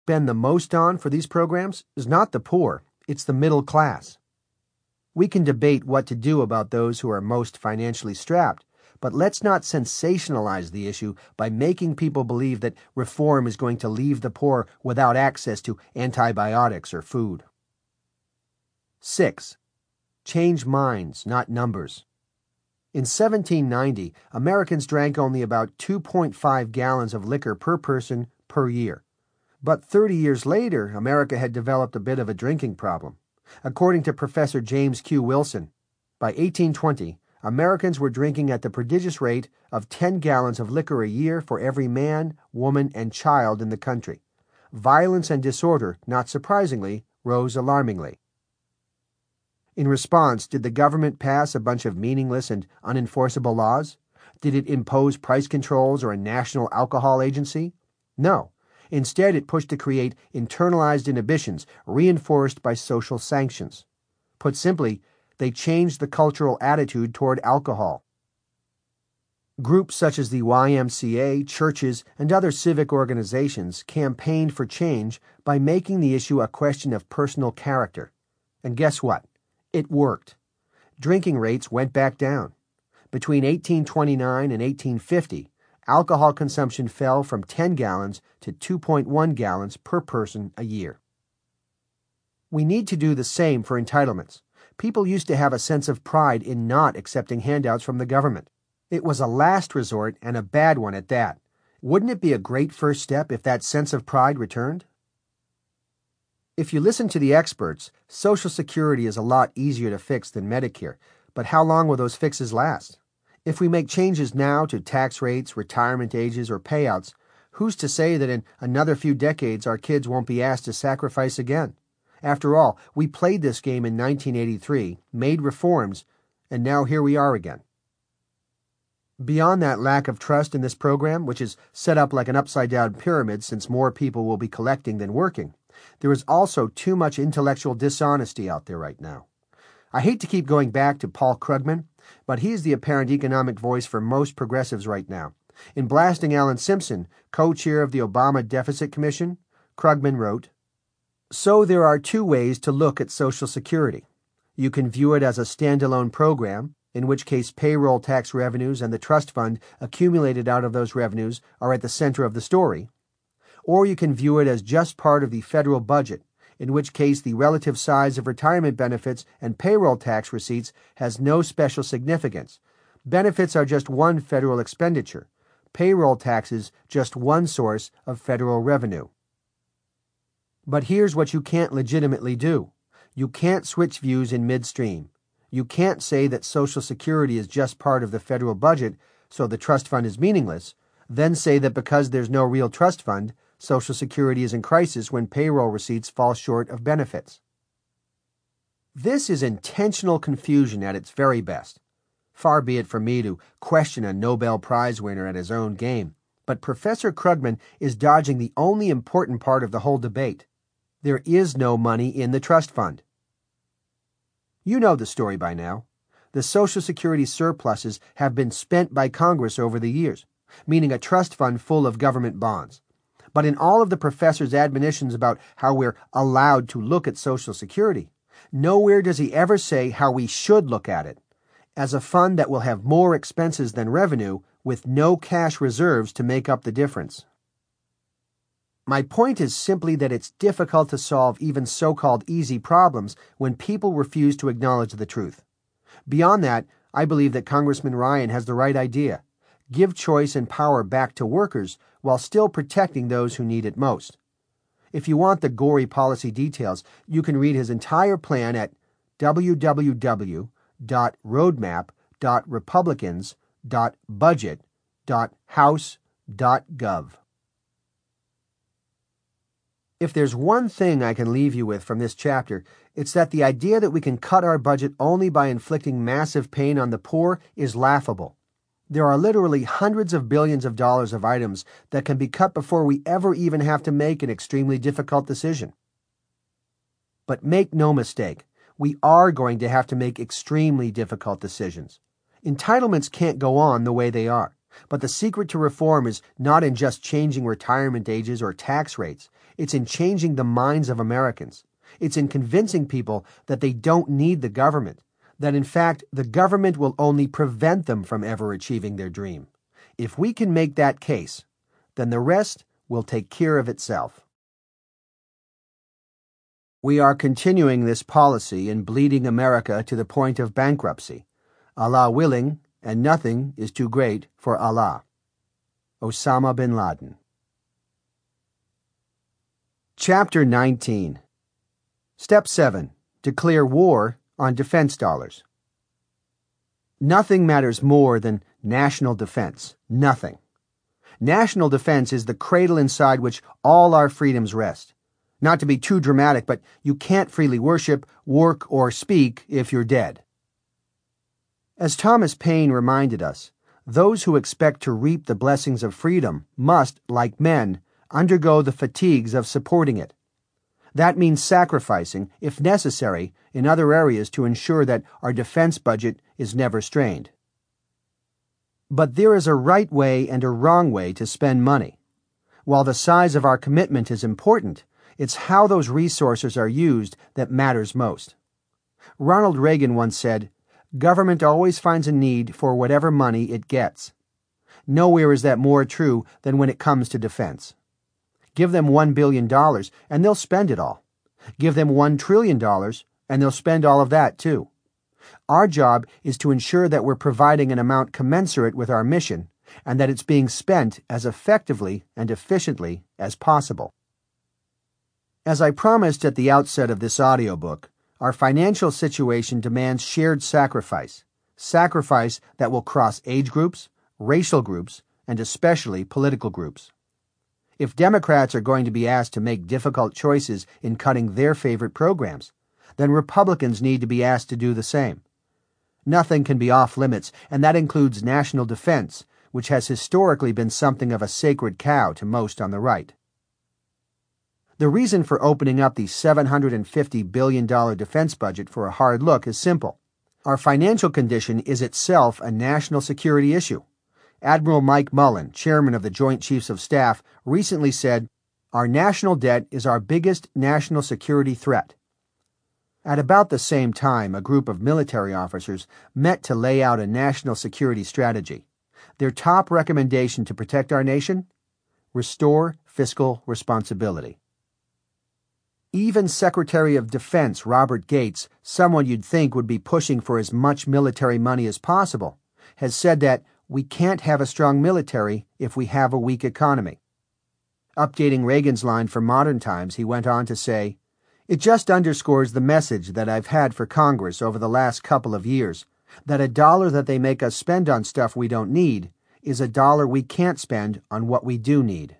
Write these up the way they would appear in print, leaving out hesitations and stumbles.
spend the most on for these programs is not the poor, it's the middle class. We can debate what to do about those who are most financially strapped, but let's not sensationalize the issue by making people believe that reform is going to leave the poor without access to antibiotics or food. 6. Change minds, not numbers. In 1790, Americans drank only about 2.5 gallons of liquor per person per year. But 30 years later, America had developed a bit of a drinking problem. According to Professor James Q. Wilson, by 1820, Americans were drinking at the prodigious rate of 10 gallons of liquor a year for every man, woman, and child in the country. Violence and disorder, not surprisingly, rose alarmingly. In response, did the government pass a bunch of meaningless and unenforceable laws? Did it impose price controls or a national alcohol agency? No. Instead, it pushed to create internalized inhibitions reinforced by social sanctions. Put simply, they changed the cultural attitude toward alcohol. Groups such as the YMCA, churches, and other civic organizations campaigned for change by making the issue a question of personal character. And guess what? It worked. Drinking rates went back down. Between 1829 and 1850, alcohol consumption fell from 10 gallons to 2.1 gallons per person a year. We need to do the same for entitlements. People used to have a sense of pride in not accepting handouts from the government. It was a last resort and a bad one at that. Wouldn't it be a great first step if that sense of pride returned? If you listen to the experts, Social Security is a lot easier to fix than Medicare, but how long will those fixes last? If we make changes now to tax rates, retirement ages, or payouts, who's to say that in another few decades our kids won't be asked to sacrifice again? After all, we played this game in 1983, made reforms, and now here we are again. Beyond that lack of trust in this program, which is set up like an upside-down pyramid since more people will be collecting than working, there is also too much intellectual dishonesty out there right now. I hate to keep going back to Paul Krugman, but he is the apparent economic voice for most progressives right now. In blasting Alan Simpson, co-chair of the Obama Deficit Commission, Krugman wrote, "So there are two ways to look at Social Security. You can view it as a standalone program, in which case payroll tax revenues and the trust fund accumulated out of those revenues are at the center of the story. Or you can view it as just part of the federal budget, in which case the relative size of retirement benefits and payroll tax receipts has no special significance. Benefits are just one federal expenditure. Payroll taxes just one source of federal revenue." But here's what you can't legitimately do. You can't switch views in midstream. You can't say that Social Security is just part of the federal budget, so the trust fund is meaningless, then say that because there's no real trust fund, Social Security is in crisis when payroll receipts fall short of benefits. This is intentional confusion at its very best. Far be it from me to question a Nobel Prize winner at his own game, but Professor Krugman is dodging the only important part of the whole debate. There is no money in the trust fund. You know the story by now. The Social Security surpluses have been spent by Congress over the years, meaning a trust fund full of government bonds. But in all of the professor's admonitions about how we're allowed to look at Social Security, nowhere does he ever say how we should look at it, as a fund that will have more expenses than revenue with no cash reserves to make up the difference. My point is simply that it's difficult to solve even so-called easy problems when people refuse to acknowledge the truth. Beyond that, I believe that Congressman Ryan has the right idea. Give choice and power back to workers while still protecting those who need it most. If you want the gory policy details, you can read his entire plan at www.roadmap.republicans.budget.house.gov. If there's one thing I can leave you with from this chapter, it's that the idea that we can cut our budget only by inflicting massive pain on the poor is laughable. There are literally hundreds of billions of dollars of items that can be cut before we ever even have to make an extremely difficult decision. But make no mistake, we are going to have to make extremely difficult decisions. Entitlements can't go on the way they are, but the secret to reform is not in just changing retirement ages or tax rates. It's in changing the minds of Americans. It's in convincing people that they don't need the government, that in fact the government will only prevent them from ever achieving their dream. If we can make that case, then the rest will take care of itself. We are continuing this policy in bleeding America to the point of bankruptcy. Allah willing, and nothing is too great for Allah. Osama bin Laden. Chapter 19. Step 7. Declare war on defense dollars. Nothing matters more than national defense. Nothing. National defense is the cradle inside which all our freedoms rest. Not to be too dramatic, but you can't freely worship, work, or speak if you're dead. As Thomas Paine reminded us, those who expect to reap the blessings of freedom must, like men, undergo the fatigues of supporting it. That means sacrificing, if necessary, in other areas to ensure that our defense budget is never strained. But there is a right way and a wrong way to spend money. While the size of our commitment is important, it's how those resources are used that matters most. Ronald Reagan once said, "Government always finds a need for whatever money it gets." Nowhere is that more true than when it comes to defense. Give them $1 billion and they'll spend it all. Give them $1 trillion and they'll spend all of that too. Our job is to ensure that we're providing an amount commensurate with our mission and that it's being spent as effectively and efficiently as possible. As I promised at the outset of this audiobook, our financial situation demands shared sacrifice that will cross age groups, racial groups, and especially political groups. If Democrats are going to be asked to make difficult choices in cutting their favorite programs, then Republicans need to be asked to do the same. Nothing can be off limits, and that includes national defense, which has historically been something of a sacred cow to most on the right. The reason for opening up the $750 billion defense budget for a hard look is simple. Our financial condition is itself a national security issue. Admiral Mike Mullen, chairman of the Joint Chiefs of Staff, recently said, "Our national debt is our biggest national security threat." At about the same time, a group of military officers met to lay out a national security strategy. Their top recommendation to protect our nation? Restore fiscal responsibility. Even Secretary of Defense Robert Gates, someone you'd think would be pushing for as much military money as possible, has said that we can't have a strong military if we have a weak economy. Updating Reagan's line for modern times, he went on to say, "It just underscores the message that I've had for Congress over the last couple of years, that a dollar that they make us spend on stuff we don't need is a dollar we can't spend on what we do need."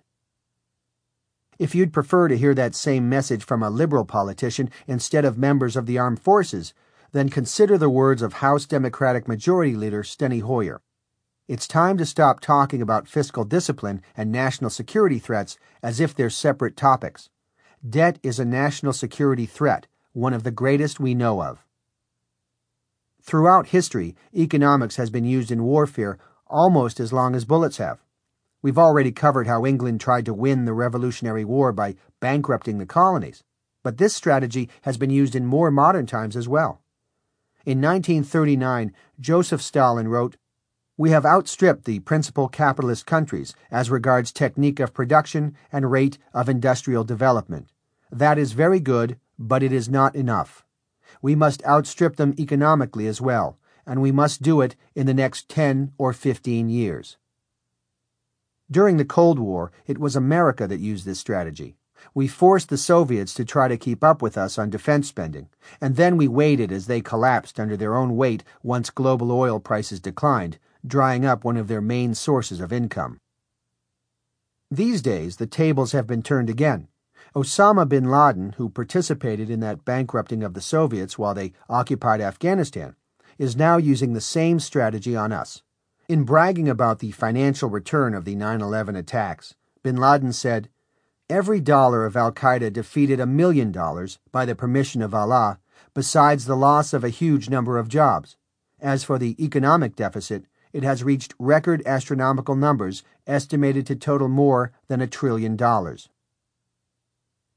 If you'd prefer to hear that same message from a liberal politician instead of members of the armed forces, then consider the words of House Democratic Majority Leader Steny Hoyer. It's time to stop talking about fiscal discipline and national security threats as if they're separate topics. Debt is a national security threat, one of the greatest we know of. Throughout history, economics has been used in warfare almost as long as bullets have. We've already covered how England tried to win the Revolutionary War by bankrupting the colonies, but this strategy has been used in more modern times as well. In 1939, Joseph Stalin wrote, "We have outstripped the principal capitalist countries as regards technique of production and rate of industrial development. That is very good, but it is not enough. We must outstrip them economically as well, and we must do it in the next 10 or 15 years." During the Cold War, it was America that used this strategy. We forced the Soviets to try to keep up with us on defense spending, and then we waited as they collapsed under their own weight once global oil prices declined, drying up one of their main sources of income. These days, the tables have been turned again. Osama bin Laden, who participated in that bankrupting of the Soviets while they occupied Afghanistan, is now using the same strategy on us. In bragging about the financial return of the 9/11 attacks, bin Laden said, "Every dollar of al-Qaeda defeated $1 million, by the permission of Allah, besides the loss of a huge number of jobs. As for the economic deficit, it has reached record astronomical numbers estimated to total more than $1 trillion.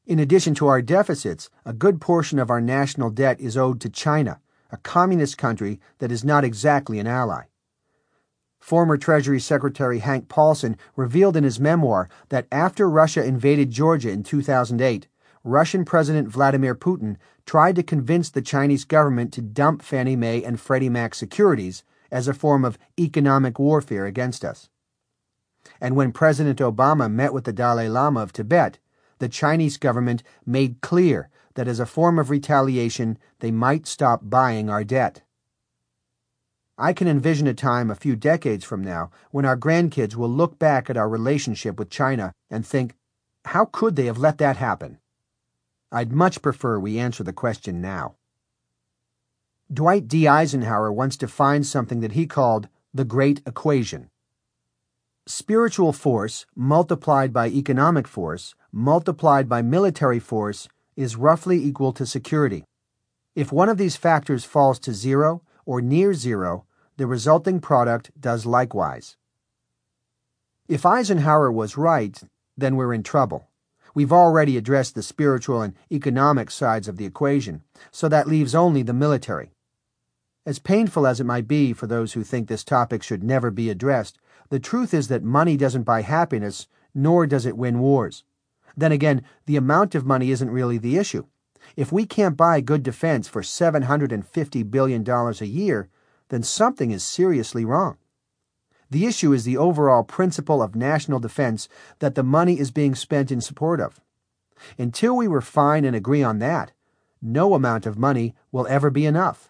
In addition to our deficits, a good portion of our national debt is owed to China, a communist country that is not exactly an ally. Former Treasury Secretary Hank Paulson revealed in his memoir that after Russia invaded Georgia in 2008, Russian President Vladimir Putin tried to convince the Chinese government to dump Fannie Mae and Freddie Mac securities as a form of economic warfare against us. And when President Obama met with the Dalai Lama of Tibet, the Chinese government made clear that as a form of retaliation, they might stop buying our debt. I can envision a time a few decades from now when our grandkids will look back at our relationship with China and think, how could they have let that happen? I'd much prefer we answer the question now. Dwight D. Eisenhower once defined something that he called the Great Equation. Spiritual force multiplied by economic force multiplied by military force is roughly equal to security. If one of these factors falls to zero or near zero, the resulting product does likewise. If Eisenhower was right, then we're in trouble. We've already addressed the spiritual and economic sides of the equation, so that leaves only the military. As painful as it might be for those who think this topic should never be addressed, the truth is that money doesn't buy happiness, nor does it win wars. Then again, the amount of money isn't really the issue. If we can't buy good defense for $750 billion a year, then something is seriously wrong. The issue is the overall principle of national defense that the money is being spent in support of. Until we refine and agree on that, no amount of money will ever be enough.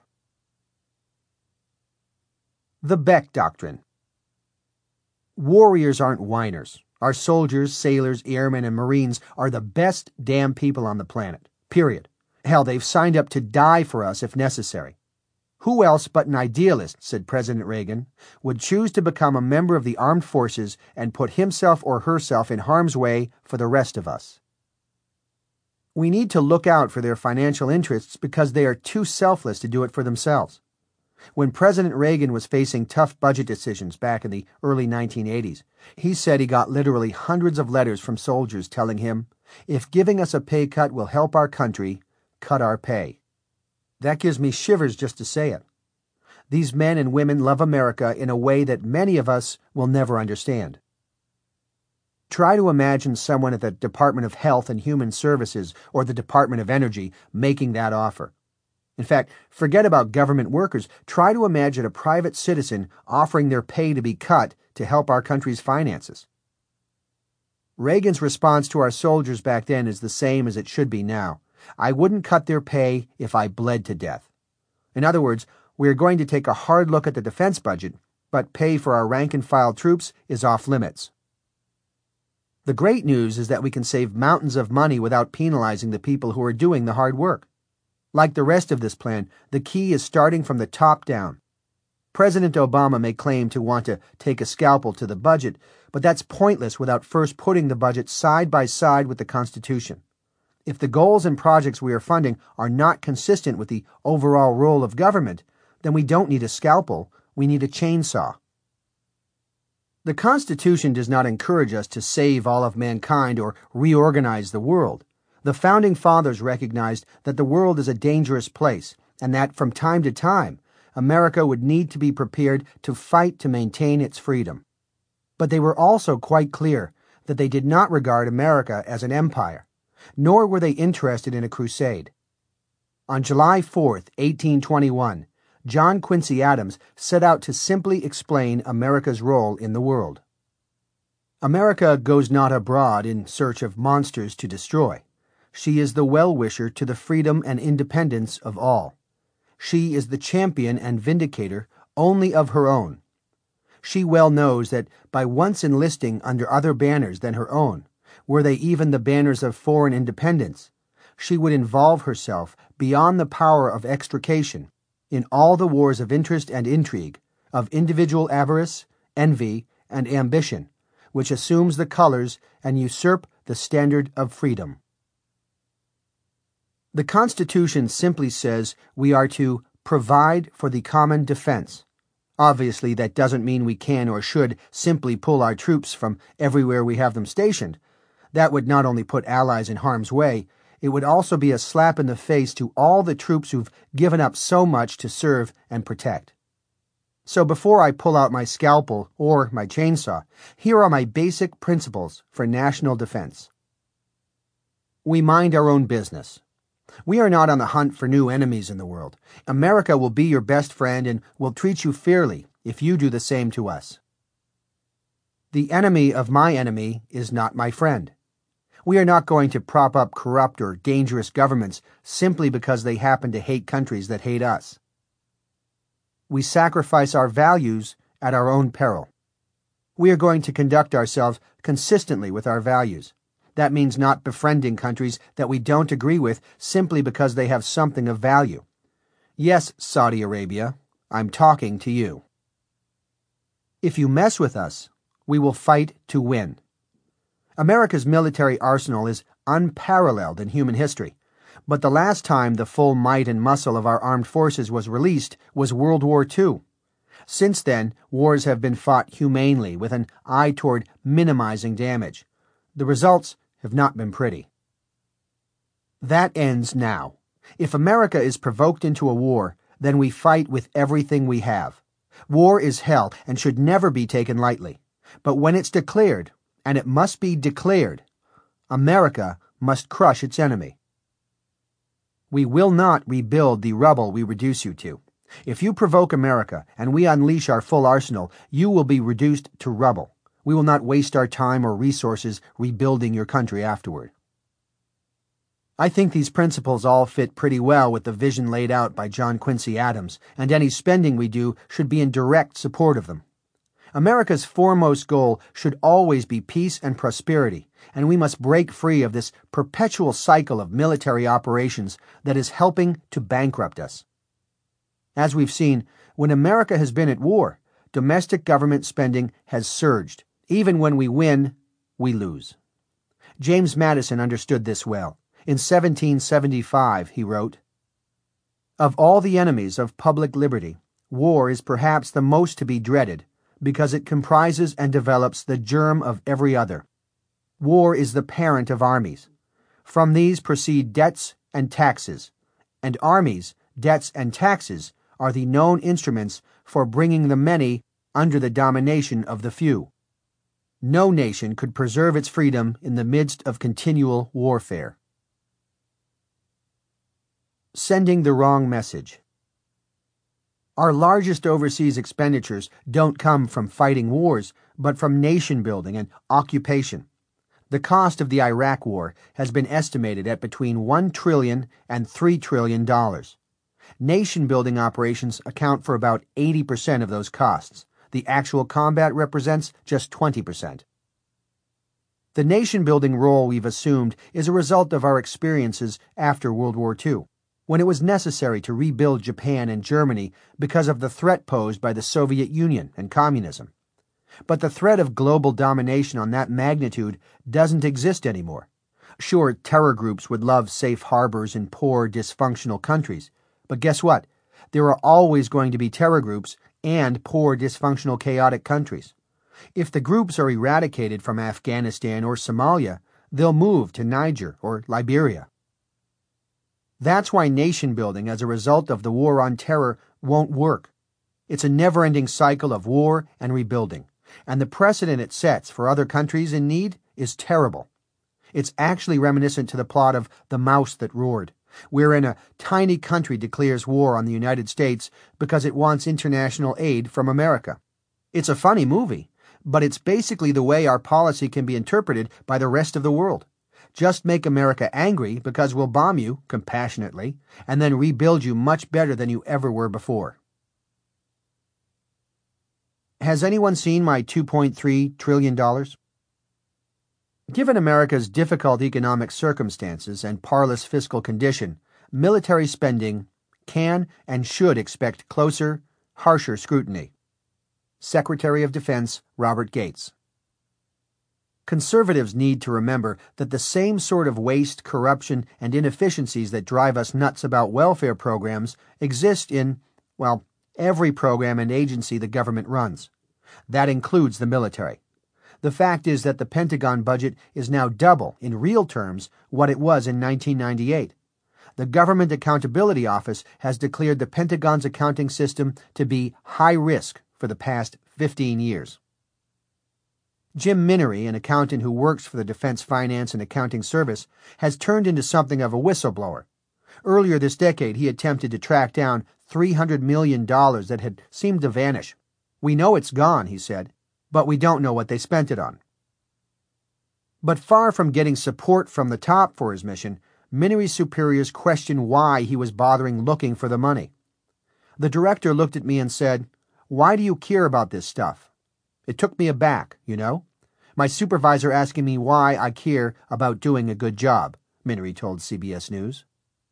The Beck Doctrine. Warriors aren't whiners. Our soldiers, sailors, airmen, and Marines are the best damn people on the planet. Period. Hell, they've signed up to die for us if necessary. Who else but an idealist, said President Reagan, would choose to become a member of the armed forces and put himself or herself in harm's way for the rest of us? We need to look out for their financial interests because they are too selfless to do it for themselves. When President Reagan was facing tough budget decisions back in the early 1980s, he said he got literally hundreds of letters from soldiers telling him, if giving us a pay cut will help our country, cut our pay. That gives me shivers just to say it. These men and women love America in a way that many of us will never understand. Try to imagine someone at the Department of Health and Human Services or the Department of Energy making that offer. In fact, forget about government workers. Try to imagine a private citizen offering their pay to be cut to help our country's finances. Reagan's response to our soldiers back then is the same as it should be now. I wouldn't cut their pay if I bled to death. In other words, we are going to take a hard look at the defense budget, but pay for our rank-and-file troops is off limits. The great news is that we can save mountains of money without penalizing the people who are doing the hard work. Like the rest of this plan, the key is starting from the top down. President Obama may claim to want to take a scalpel to the budget, but that's pointless without first putting the budget side by side with the Constitution. If the goals and projects we are funding are not consistent with the overall role of government, then we don't need a scalpel, we need a chainsaw. The Constitution does not encourage us to save all of mankind or reorganize the world. The Founding Fathers recognized that the world is a dangerous place and that from time to time, America would need to be prepared to fight to maintain its freedom. But they were also quite clear that they did not regard America as an empire, nor were they interested in a crusade. On July 4th, 1821, John Quincy Adams set out to simply explain America's role in the world. America goes not abroad in search of monsters to destroy. She is the well-wisher to the freedom and independence of all. She is the champion and vindicator only of her own. She well knows that by once enlisting under other banners than her own, were they even the banners of foreign independence, she would involve herself beyond the power of extrication in all the wars of interest and intrigue, of individual avarice, envy, and ambition, which assumes the colors and usurp the standard of freedom. The Constitution simply says we are to provide for the common defense. Obviously, that doesn't mean we can or should simply pull our troops from everywhere we have them stationed. That would not only put allies in harm's way, it would also be a slap in the face to all the troops who've given up so much to serve and protect. So before I pull out my scalpel or my chainsaw, here are my basic principles for national defense. We mind our own business. We are not on the hunt for new enemies in the world. America will be your best friend and will treat you fairly if you do the same to us. The enemy of my enemy is not my friend. We are not going to prop up corrupt or dangerous governments simply because they happen to hate countries that hate us. We sacrifice our values at our own peril. We are going to conduct ourselves consistently with our values. That means not befriending countries that we don't agree with simply because they have something of value. Yes, Saudi Arabia, I'm talking to you. If you mess with us, we will fight to win. America's military arsenal is unparalleled in human history, but the last time the full might and muscle of our armed forces was released was World War II. Since then, wars have been fought humanely with an eye toward minimizing damage. The results have not been pretty. That ends now. If America is provoked into a war, then we fight with everything we have. War is hell and should never be taken lightly. But when it's declared, and it must be declared, America must crush its enemy. We will not rebuild the rubble we reduce you to. If you provoke America and we unleash our full arsenal, you will be reduced to rubble. We will not waste our time or resources rebuilding your country afterward. I think these principles all fit pretty well with the vision laid out by John Quincy Adams, and any spending we do should be in direct support of them. America's foremost goal should always be peace and prosperity, and we must break free of this perpetual cycle of military operations that is helping to bankrupt us. As we've seen, when America has been at war, domestic government spending has surged. Even when we win, we lose. James Madison understood this well. In 1775, he wrote, "Of all the enemies of public liberty, war is perhaps the most to be dreaded, because it comprises and develops the germ of every other. War is the parent of armies. From these proceed debts and taxes, and armies, debts, and taxes are the known instruments for bringing the many under the domination of the few. No nation could preserve its freedom in the midst of continual warfare." Sending the wrong message. Our largest overseas expenditures don't come from fighting wars, but from nation building and occupation. The cost of the Iraq War has been estimated at between $1 trillion and $3 trillion. Nation building operations account for about 80% of those costs. The actual combat represents just 20%. The nation-building role we've assumed is a result of our experiences after World War II, when it was necessary to rebuild Japan and Germany because of the threat posed by the Soviet Union and communism. But the threat of global domination on that magnitude doesn't exist anymore. Sure, terror groups would love safe harbors in poor, dysfunctional countries, but guess what? There are always going to be terror groups and poor, dysfunctional, chaotic countries. If the groups are eradicated from Afghanistan or Somalia, they'll move to Niger or Liberia. That's why nation building as a result of the war on terror won't work. It's a never-ending cycle of war and rebuilding, and the precedent it sets for other countries in need is terrible. It's actually reminiscent to the plot of The Mouse That Roared, wherein a tiny country declares war on the United States because it wants international aid from America. It's a funny movie, but it's basically the way our policy can be interpreted by the rest of the world. Just make America angry because we'll bomb you, compassionately, and then rebuild you much better than you ever were before. Has anyone seen my $2.3 trillion? Given America's difficult economic circumstances and parlous fiscal condition, military spending can and should expect closer, harsher scrutiny. Secretary of Defense Robert Gates. Conservatives need to remember that the same sort of waste, corruption, and inefficiencies that drive us nuts about welfare programs exist in, well, every program and agency the government runs. That includes the military. The fact is that the Pentagon budget is now double, in real terms, what it was in 1998. The Government Accountability Office has declared the Pentagon's accounting system to be high risk for the past 15 years. Jim Minery, an accountant who works for the Defense Finance and Accounting Service, has turned into something of a whistleblower. Earlier this decade, he attempted to track down $300 million that had seemed to vanish. "We know it's gone," he said, "but we don't know what they spent it on." But far from getting support from the top for his mission, Minery's superiors questioned why he was bothering looking for the money. The director looked at me and said, "Why do you care about this stuff?" It took me aback, you know. My supervisor asking me why I care about doing a good job, Minery told CBS News.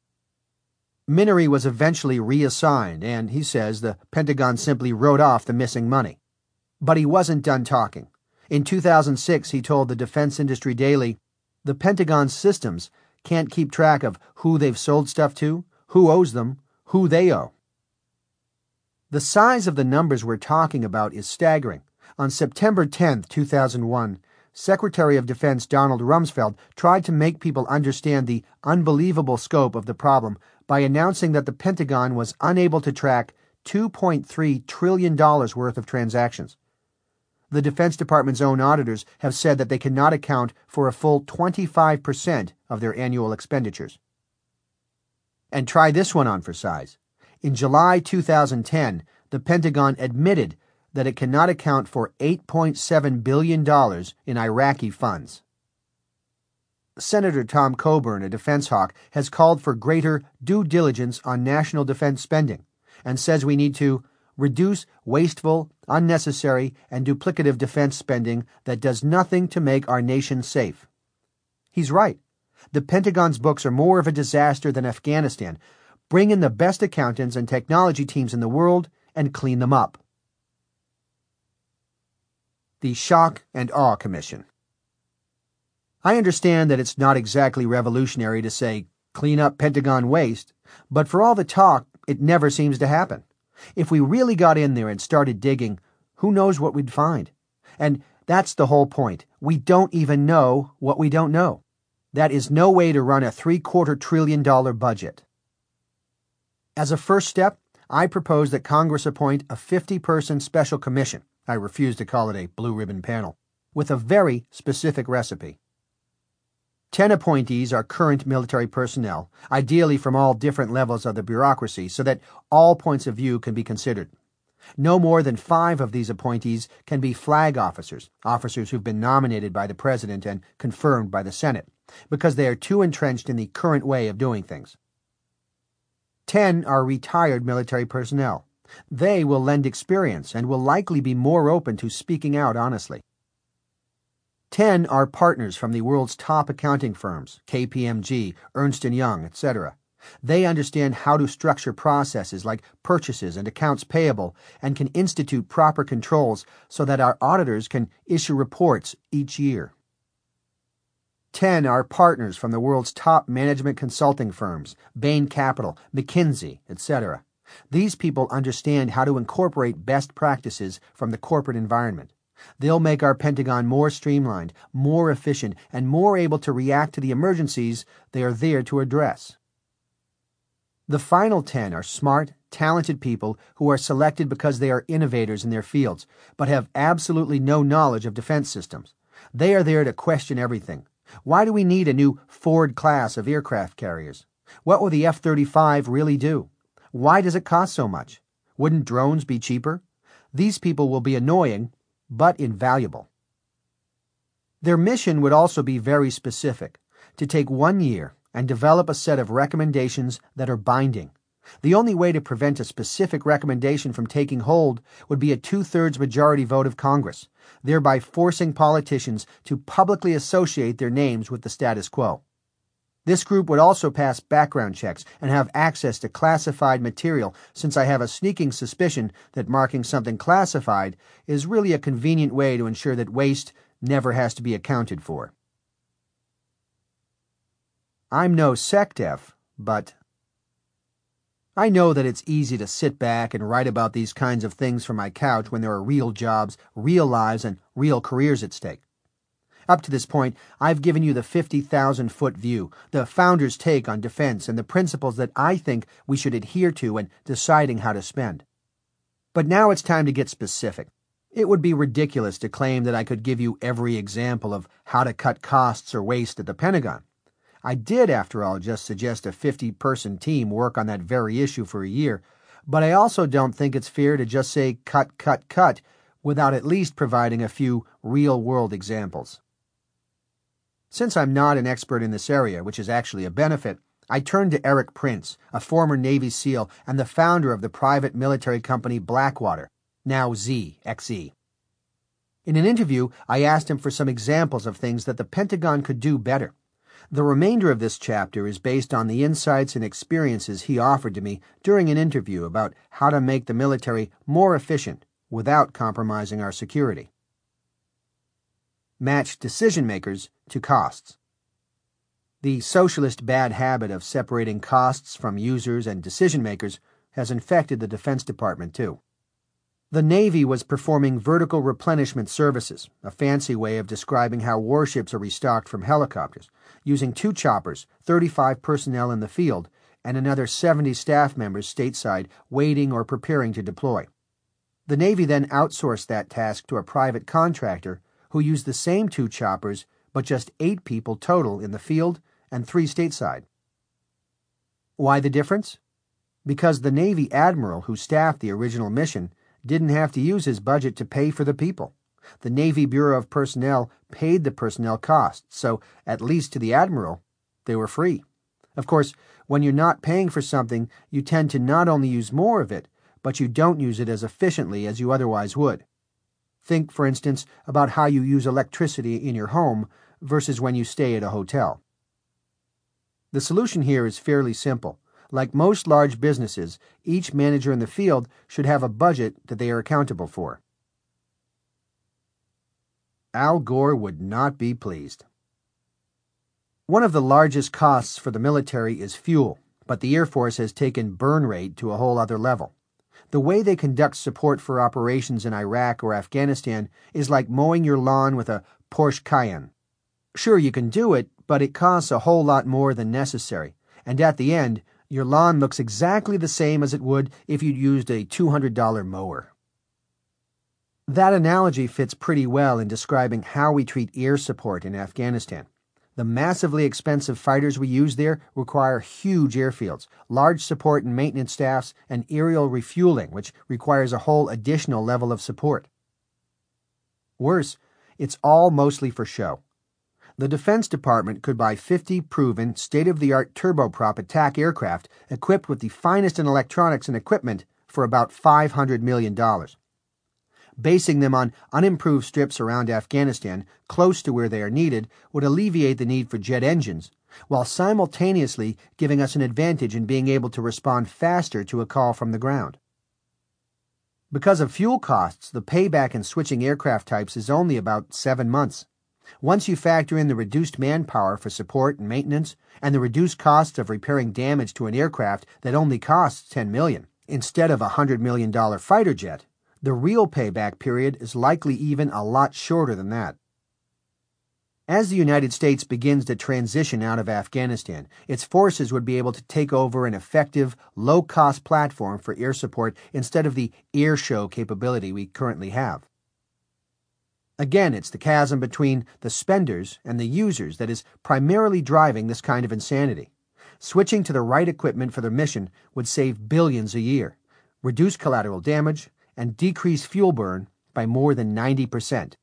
Minery was eventually reassigned, and, he says, the Pentagon simply wrote off the missing money. But he wasn't done talking. In 2006, he told the Defense Industry Daily, "The Pentagon's systems can't keep track of who they've sold stuff to, who owes them, who they owe." The size of the numbers we're talking about is staggering. On September 10, 2001, Secretary of Defense Donald Rumsfeld tried to make people understand the unbelievable scope of the problem by announcing that the Pentagon was unable to track $2.3 trillion worth of transactions. The Defense Department's own auditors have said that they cannot account for a full 25% of their annual expenditures. And try this one on for size. In July 2010, the Pentagon admitted that it cannot account for $8.7 billion in Iraqi funds. Senator Tom Coburn, a defense hawk, has called for greater due diligence on national defense spending and says we need to reduce wasteful, unnecessary, and duplicative defense spending that does nothing to make our nation safe. He's right. The Pentagon's books are more of a disaster than Afghanistan. Bring in the best accountants and technology teams in the world and clean them up. The Shock and Awe Commission. I understand that it's not exactly revolutionary to say, clean up Pentagon waste, but for all the talk, it never seems to happen. If we really got in there and started digging, who knows what we'd find? And that's the whole point. We don't even know what we don't know. That is no way to run a $750 billion budget. As a first step, I propose that Congress appoint a 50-person special commission. I refuse to call it a blue ribbon panel, with a very specific recipe. 10 appointees are current military personnel, ideally from all different levels of the bureaucracy, so that all points of view can be considered. No more than 5 of these appointees can be flag officers, officers who've been nominated by the President and confirmed by the Senate, because they are too entrenched in the current way of doing things. 10 are retired military personnel. They will lend experience and will likely be more open to speaking out honestly. 10 are partners from the world's top accounting firms, KPMG, Ernst & Young, etc. They understand how to structure processes like purchases and accounts payable and can institute proper controls so that our auditors can issue reports each year. 10 are partners from the world's top management consulting firms, Bain Capital, McKinsey, etc. These people understand how to incorporate best practices from the corporate environment. They'll make our Pentagon more streamlined, more efficient, and more able to react to the emergencies they are there to address. The final 10 are smart, talented people who are selected because they are innovators in their fields, but have absolutely no knowledge of defense systems. They are there to question everything. Why do we need a new Ford class of aircraft carriers? What will the F-35 really do? Why does it cost so much? Wouldn't drones be cheaper? These people will be annoying, but invaluable. Their mission would also be very specific, to take 1 year and develop a set of recommendations that are binding. The only way to prevent a specific recommendation from taking hold would be a 2/3 majority vote of Congress, thereby forcing politicians to publicly associate their names with the status quo. This group would also pass background checks and have access to classified material, since I have a sneaking suspicion that marking something classified is really a convenient way to ensure that waste never has to be accounted for. I'm no SecDef, but I know that it's easy to sit back and write about these kinds of things from my couch when there are real jobs, real lives, and real careers at stake. Up to this point, I've given you the 50,000-foot view, the founder's take on defense, and the principles that I think we should adhere to when deciding how to spend. But now it's time to get specific. It would be ridiculous to claim that I could give you every example of how to cut costs or waste at the Pentagon. I did, after all, just suggest a 50-person team work on that very issue for a year, but I also don't think it's fair to just say cut, cut, cut without at least providing a few real-world examples. Since I'm not an expert in this area, which is actually a benefit, I turned to Eric Prince, a former Navy SEAL and the founder of the private military company Blackwater, now XE. In an interview, I asked him for some examples of things that the Pentagon could do better. The remainder of this chapter is based on the insights and experiences he offered to me during an interview about how to make the military more efficient without compromising our security. Match decision-makers to costs. The socialist bad habit of separating costs from users and decision-makers has infected the Defense Department, too. The Navy was performing vertical replenishment services, a fancy way of describing how warships are restocked from helicopters, using 2 choppers, 35 personnel in the field, and another 70 staff members stateside waiting or preparing to deploy. The Navy then outsourced that task to a private contractor who used the same 2 choppers, but just 8 people total in the field and 3 stateside. Why the difference? Because the Navy admiral who staffed the original mission didn't have to use his budget to pay for the people. The Navy Bureau of Personnel paid the personnel costs, so, at least to the admiral, they were free. Of course, when you're not paying for something, you tend to not only use more of it, but you don't use it as efficiently as you otherwise would. Think, for instance, about how you use electricity in your home versus when you stay at a hotel. The solution here is fairly simple. Like most large businesses, each manager in the field should have a budget that they are accountable for. Al Gore would not be pleased. One of the largest costs for the military is fuel, but the Air Force has taken burn rate to a whole other level. The way they conduct support for operations in Iraq or Afghanistan is like mowing your lawn with a Porsche Cayenne. Sure, you can do it, but it costs a whole lot more than necessary, and at the end, your lawn looks exactly the same as it would if you'd used a $200 mower. That analogy fits pretty well in describing how we treat air support in Afghanistan. The massively expensive fighters we use there require huge airfields, large support and maintenance staffs, and aerial refueling, which requires a whole additional level of support. Worse, it's all mostly for show. The Defense Department could buy 50 proven, state-of-the-art turboprop attack aircraft equipped with the finest in electronics and equipment for about $500 million. Basing them on unimproved strips around Afghanistan, close to where they are needed, would alleviate the need for jet engines, while simultaneously giving us an advantage in being able to respond faster to a call from the ground. Because of fuel costs, the payback in switching aircraft types is only about 7 months. Once you factor in the reduced manpower for support and maintenance, and the reduced costs of repairing damage to an aircraft that only costs $10 million, instead of a $100 million fighter jet, the real payback period is likely even a lot shorter than that. As the United States begins to transition out of Afghanistan, its forces would be able to take over an effective, low-cost platform for air support instead of the air show capability we currently have. Again, it's the chasm between the spenders and the users that is primarily driving this kind of insanity. Switching to the right equipment for the mission would save billions a year, reduce collateral damage, and decrease fuel burn by more than 90%.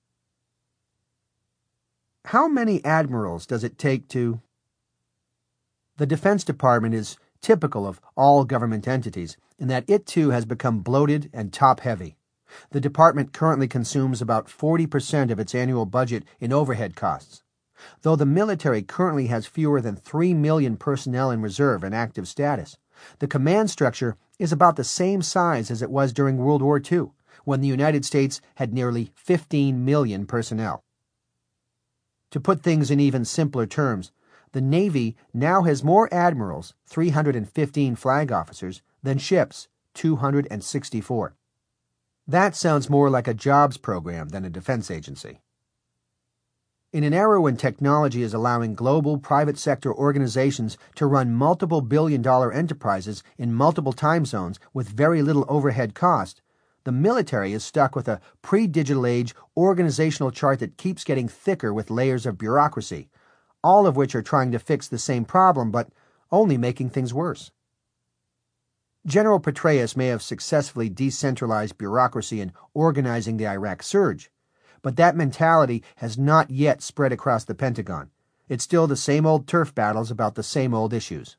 How many admirals does it take to... The Defense Department is typical of all government entities in that it too has become bloated and top-heavy. The department currently consumes about 40% of its annual budget in overhead costs. Though the military currently has fewer than 3 million personnel in reserve and active status, the command structure is about the same size as it was during World War II, when the United States had nearly 15 million personnel. To put things in even simpler terms, The Navy now has more admirals, 315 flag officers, than ships, 264. That sounds more like a jobs program than a defense agency. In an era when technology is allowing global private sector organizations to run multiple billion-dollar enterprises in multiple time zones with very little overhead cost, the military is stuck with a pre-digital age organizational chart that keeps getting thicker with layers of bureaucracy, all of which are trying to fix the same problem but only making things worse. General Petraeus may have successfully decentralized bureaucracy in organizing the Iraq surge, but that mentality has not yet spread across the Pentagon. It's still the same old turf battles about the same old issues.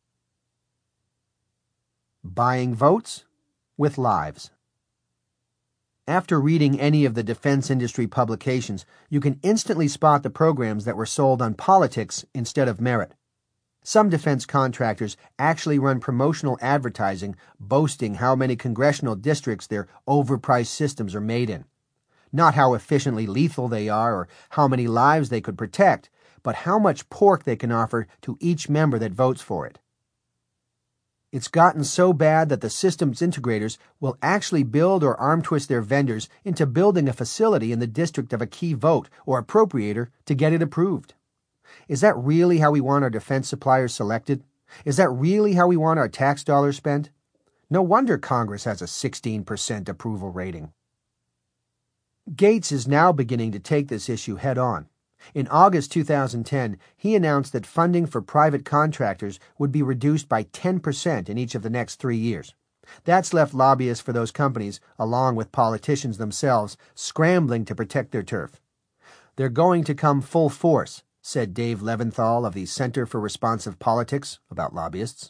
Buying votes with lives. After reading any of the defense industry publications, you can instantly spot the programs that were sold on politics instead of merit. Some defense contractors actually run promotional advertising boasting how many congressional districts their overpriced systems are made in. Not how efficiently lethal they are or how many lives they could protect, but how much pork they can offer to each member that votes for it. It's gotten so bad that the systems integrators will actually build or arm twist their vendors into building a facility in the district of a key vote or appropriator to get it approved. Is that really how we want our defense suppliers selected? Is that really how we want our tax dollars spent? No wonder Congress has a 16% approval rating. Gates is now beginning to take this issue head on. In August 2010, he announced that funding for private contractors would be reduced by 10% in each of the next 3 years. That's left lobbyists for those companies, along with politicians themselves, scrambling to protect their turf. They're going to come full force, said Dave Leventhal of the Center for Responsive Politics about lobbyists.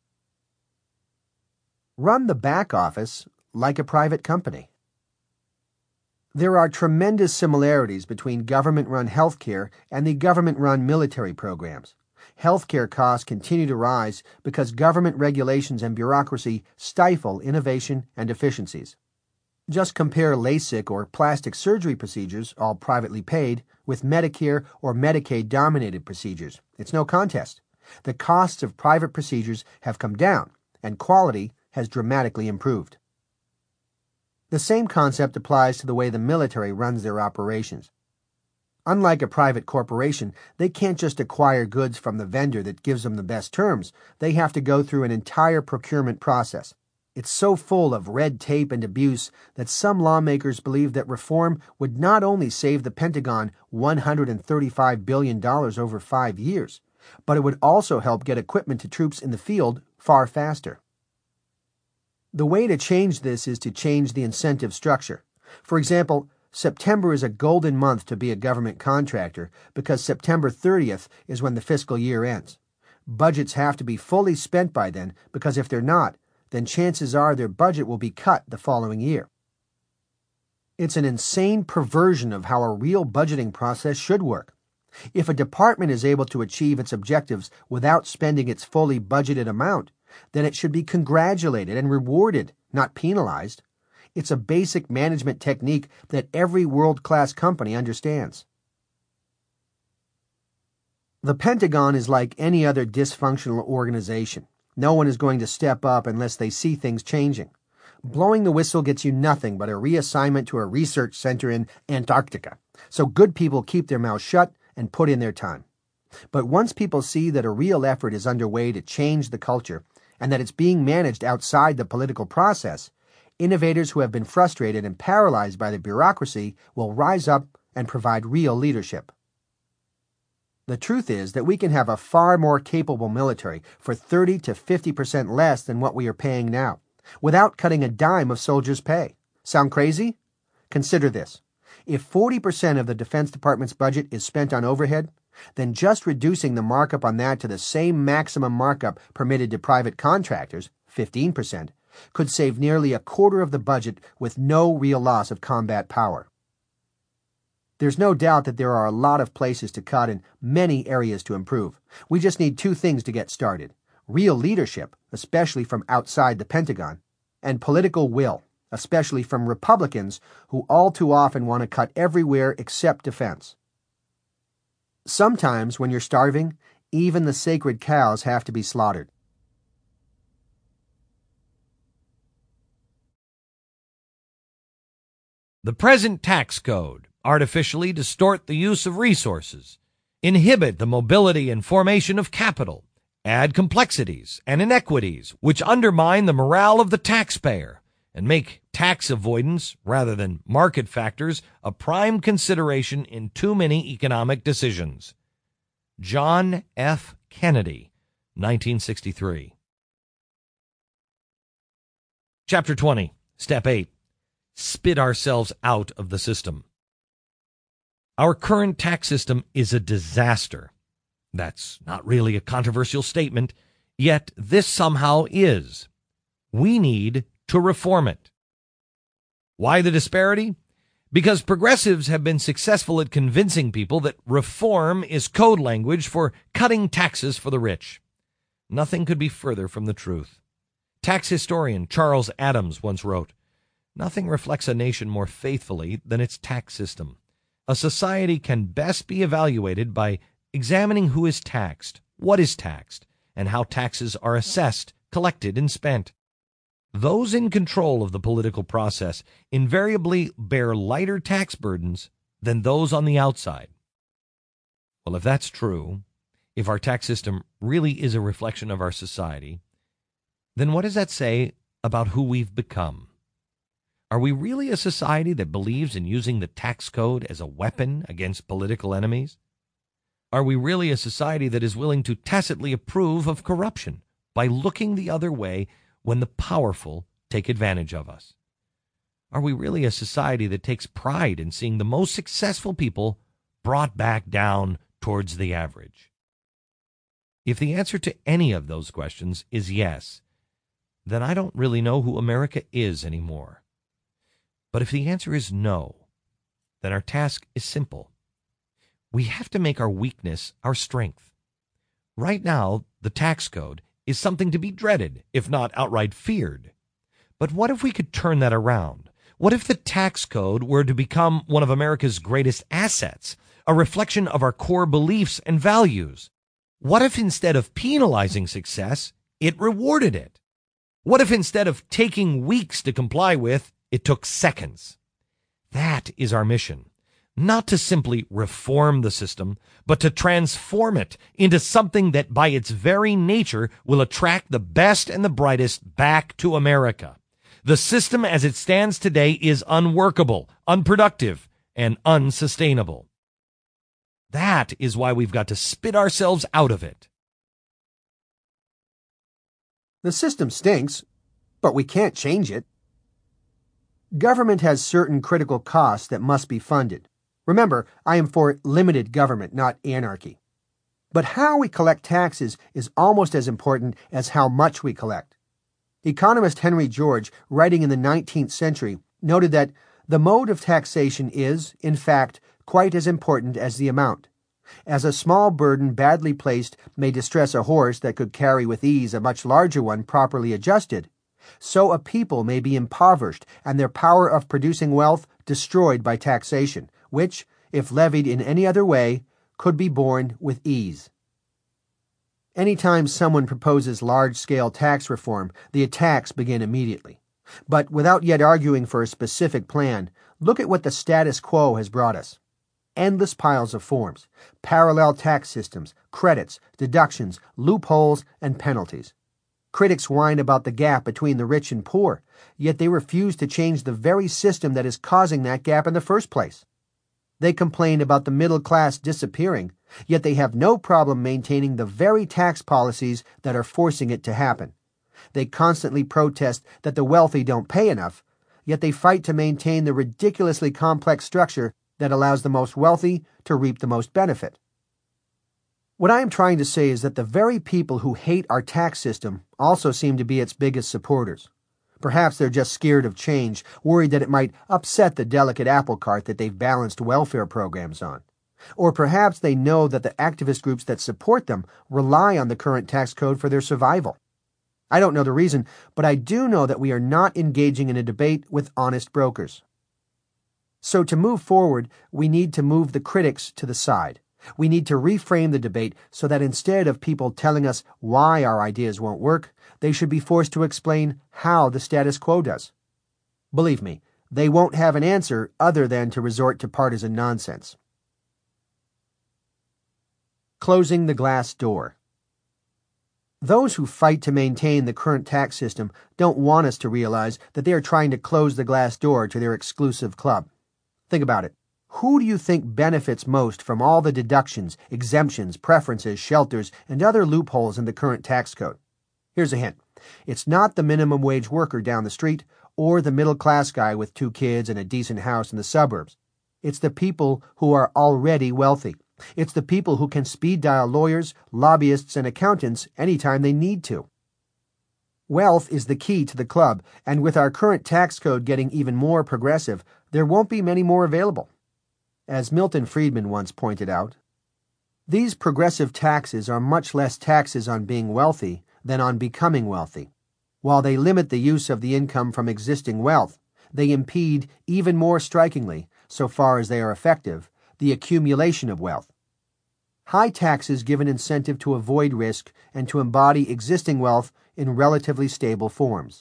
Run the back office like a private company. There are tremendous similarities between government-run healthcare and the government-run military programs. Healthcare costs continue to rise because government regulations and bureaucracy stifle innovation and efficiencies. Just compare LASIK or plastic surgery procedures, all privately paid, with Medicare or Medicaid-dominated procedures. It's no contest. The costs of private procedures have come down, and quality has dramatically improved. The same concept applies to the way the military runs their operations. Unlike a private corporation, they can't just acquire goods from the vendor that gives them the best terms. They have to go through an entire procurement process. It's so full of red tape and abuse that some lawmakers believe that reform would not only save the Pentagon $135 billion over 5 years, but it would also help get equipment to troops in the field far faster. The way to change this is to change the incentive structure. For example, September is a golden month to be a government contractor because September 30th is when the fiscal year ends. Budgets have to be fully spent by then because if they're not, then chances are their budget will be cut the following year. It's an insane perversion of how a real budgeting process should work. If a department is able to achieve its objectives without spending its fully budgeted amount, then it should be congratulated and rewarded, not penalized. It's a basic management technique that every world-class company understands. The Pentagon is like any other dysfunctional organization. No one is going to step up unless they see things changing. Blowing the whistle gets you nothing but a reassignment to a research center in Antarctica. So good people keep their mouths shut and put in their time. But once people see that a real effort is underway to change the culture and that it's being managed outside the political process, innovators who have been frustrated and paralyzed by the bureaucracy will rise up and provide real leadership. The truth is that we can have a far more capable military for 30 to 50% less than what we are paying now, without cutting a dime of soldiers' pay. Sound crazy? Consider this. If 40% of the Defense Department's budget is spent on overhead, then just reducing the markup on that to the same maximum markup permitted to private contractors, 15%, could save nearly a quarter of the budget with no real loss of combat power. There's no doubt that there are a lot of places to cut and many areas to improve. We just need 2 things to get started: real leadership, especially from outside the Pentagon, and political will, especially from Republicans who all too often want to cut everywhere except defense. Sometimes, when you're starving, even the sacred cows have to be slaughtered. The present tax code artificially distort the use of resources, inhibit the mobility and formation of capital, add complexities and inequities which undermine the morale of the taxpayer, and make tax avoidance, rather than market factors, a prime consideration in too many economic decisions. John F. Kennedy, 1963. Chapter 20, Step 8. Spit ourselves out of the system. Our current tax system is a disaster. That's not really a controversial statement, yet this somehow is. We need to reform it. Why the disparity? Because progressives have been successful at convincing people that reform is code language for cutting taxes for the rich. Nothing could be further from the truth. Tax historian Charles Adams once wrote, "Nothing reflects a nation more faithfully than its tax system. A society can best be evaluated by examining who is taxed, what is taxed, and how taxes are assessed, collected, and spent. Those in control of the political process invariably bear lighter tax burdens than those on the outside." Well, if that's true, if our tax system really is a reflection of our society, then what does that say about who we've become? Are we really a society that believes in using the tax code as a weapon against political enemies? Are we really a society that is willing to tacitly approve of corruption by looking the other way when the powerful take advantage of us? Are we really a society that takes pride in seeing the most successful people brought back down towards the average? If the answer to any of those questions is yes, then I don't really know who America is anymore. But if the answer is no, then our task is simple. We have to make our weakness our strength. Right now, the tax code is something to be dreaded, if not outright feared. But what if we could turn that around? What if the tax code were to become one of America's greatest assets, a reflection of our core beliefs and values? What if instead of penalizing success, it rewarded it? What if instead of taking weeks to comply with, it took seconds? That is our mission. Not to simply reform the system, but to transform it into something that by its very nature will attract the best and the brightest back to America. The system as it stands today is unworkable, unproductive, and unsustainable. That is why we've got to spit ourselves out of it. The system stinks, but we can't change it. Government has certain critical costs that must be funded. Remember, I am for limited government, not anarchy. But how we collect taxes is almost as important as how much we collect. Economist Henry George, writing in the 19th century, noted that the mode of taxation is, in fact, quite as important as the amount. As a small burden badly placed may distress a horse that could carry with ease a much larger one properly adjusted, so a people may be impoverished and their power of producing wealth destroyed by taxation, which, if levied in any other way, could be borne with ease. Anytime someone proposes large-scale tax reform, the attacks begin immediately. But without yet arguing for a specific plan, look at what the status quo has brought us. Endless piles of forms, parallel tax systems, credits, deductions, loopholes, and penalties. Critics whine about the gap between the rich and poor, yet they refuse to change the very system that is causing that gap in the first place. They complain about the middle class disappearing, yet they have no problem maintaining the very tax policies that are forcing it to happen. They constantly protest that the wealthy don't pay enough, yet they fight to maintain the ridiculously complex structure that allows the most wealthy to reap the most benefit. What I am trying to say is that the very people who hate our tax system also seem to be its biggest supporters. Perhaps they're just scared of change, worried that it might upset the delicate apple cart that they've balanced welfare programs on. Or perhaps they know that the activist groups that support them rely on the current tax code for their survival. I don't know the reason, but I do know that we are not engaging in a debate with honest brokers. So to move forward, we need to move the critics to the side. We need to reframe the debate so that instead of people telling us why our ideas won't work, they should be forced to explain how the status quo does. Believe me, they won't have an answer other than to resort to partisan nonsense. Closing the glass door. Those who fight to maintain the current tax system don't want us to realize that they are trying to close the glass door to their exclusive club. Think about it. Who do you think benefits most from all the deductions, exemptions, preferences, shelters, and other loopholes in the current tax code? Here's a hint. It's not the minimum wage worker down the street or the middle-class guy with 2 kids and a decent house in the suburbs. It's the people who are already wealthy. It's the people who can speed dial lawyers, lobbyists, and accountants anytime they need to. Wealth is the key to the club, and with our current tax code getting even more progressive, there won't be many more available. As Milton Friedman once pointed out, these progressive taxes are much less taxes on being wealthy than on becoming wealthy. While they limit the use of the income from existing wealth, they impede even more strikingly, so far as they are effective, the accumulation of wealth. High taxes give an incentive to avoid risk and to embody existing wealth in relatively stable forms.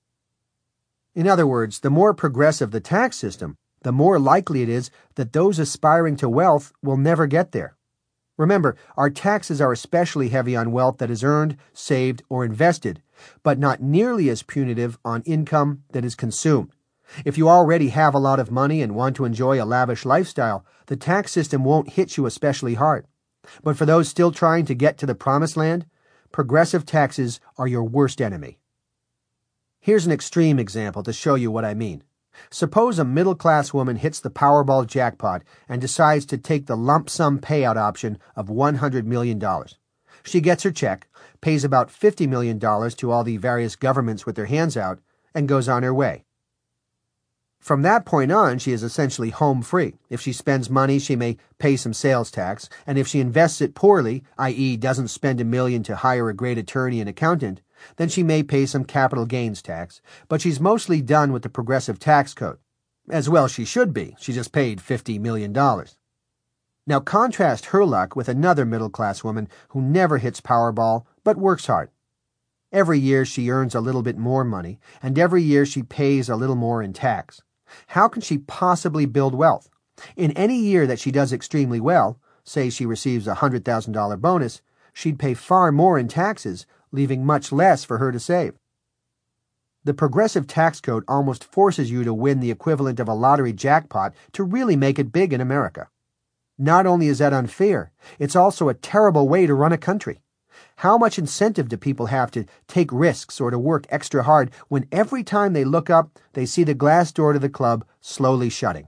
In other words, the more progressive the tax system, the more likely it is that those aspiring to wealth will never get there. Remember, our taxes are especially heavy on wealth that is earned, saved, or invested, but not nearly as punitive on income that is consumed. If you already have a lot of money and want to enjoy a lavish lifestyle, the tax system won't hit you especially hard. But for those still trying to get to the promised land, progressive taxes are your worst enemy. Here's an extreme example to show you what I mean. Suppose a middle-class woman hits the Powerball jackpot and decides to take the lump sum payout option of $100 million. She gets her check, pays about $50 million to all the various governments with their hands out, and goes on her way. From that point on, she is essentially home free. If she spends money, she may pay some sales tax, and if she invests it poorly, i.e. doesn't spend $1 million to hire a great attorney and accountant, then she may pay some capital gains tax, but she's mostly done with the progressive tax code. As well she should be. She just paid $50 million. Now contrast her luck with another middle-class woman who never hits Powerball, but works hard. Every year she earns a little bit more money, and every year she pays a little more in tax. How can she possibly build wealth? In any year that she does extremely well, say she receives a $100,000 bonus, she'd pay far more in taxes, leaving much less for her to save. The progressive tax code almost forces you to win the equivalent of a lottery jackpot to really make it big in America. Not only is that unfair, it's also a terrible way to run a country. How much incentive do people have to take risks or to work extra hard when every time they look up, they see the glass door to the club slowly shutting?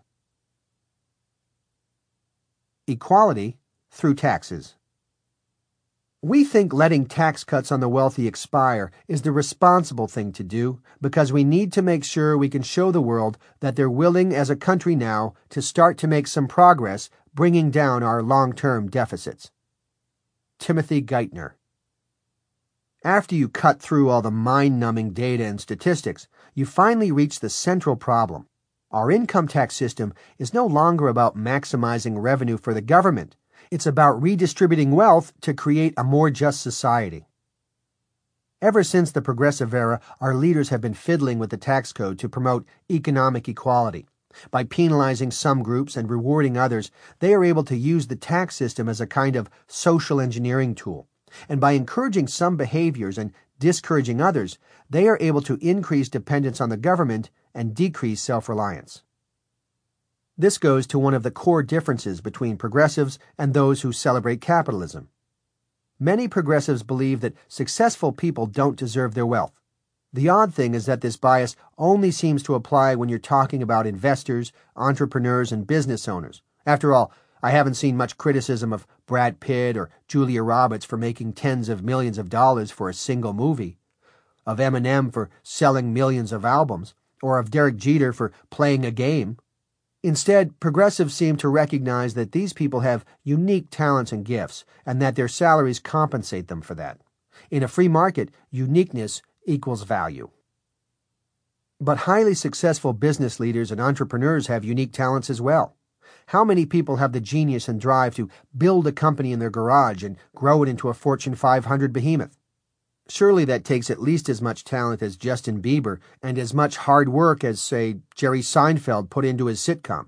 Equality through taxes. We think letting tax cuts on the wealthy expire is the responsible thing to do because we need to make sure we can show the world that they're willing as a country now to start to make some progress bringing down our long-term deficits. Timothy Geithner. After you cut through all the mind-numbing data and statistics, you finally reach the central problem. Our income tax system is no longer about maximizing revenue for the government. It's about redistributing wealth to create a more just society. Ever since the progressive era, our leaders have been fiddling with the tax code to promote economic equality. By penalizing some groups and rewarding others, they are able to use the tax system as a kind of social engineering tool. And by encouraging some behaviors and discouraging others, they are able to increase dependence on the government and decrease self-reliance. This goes to one of the core differences between progressives and those who celebrate capitalism. Many progressives believe that successful people don't deserve their wealth. The odd thing is that this bias only seems to apply when you're talking about investors, entrepreneurs, and business owners. After all, I haven't seen much criticism of Brad Pitt or Julia Roberts for making tens of millions of dollars for a single movie, of Eminem for selling millions of albums, or of Derek Jeter for playing a game. Instead, progressives seem to recognize that these people have unique talents and gifts, and that their salaries compensate them for that. In a free market, uniqueness equals value. But highly successful business leaders and entrepreneurs have unique talents as well. How many people have the genius and drive to build a company in their garage and grow it into a Fortune 500 behemoth? Surely that takes at least as much talent as Justin Bieber and as much hard work as, say, Jerry Seinfeld put into his sitcom.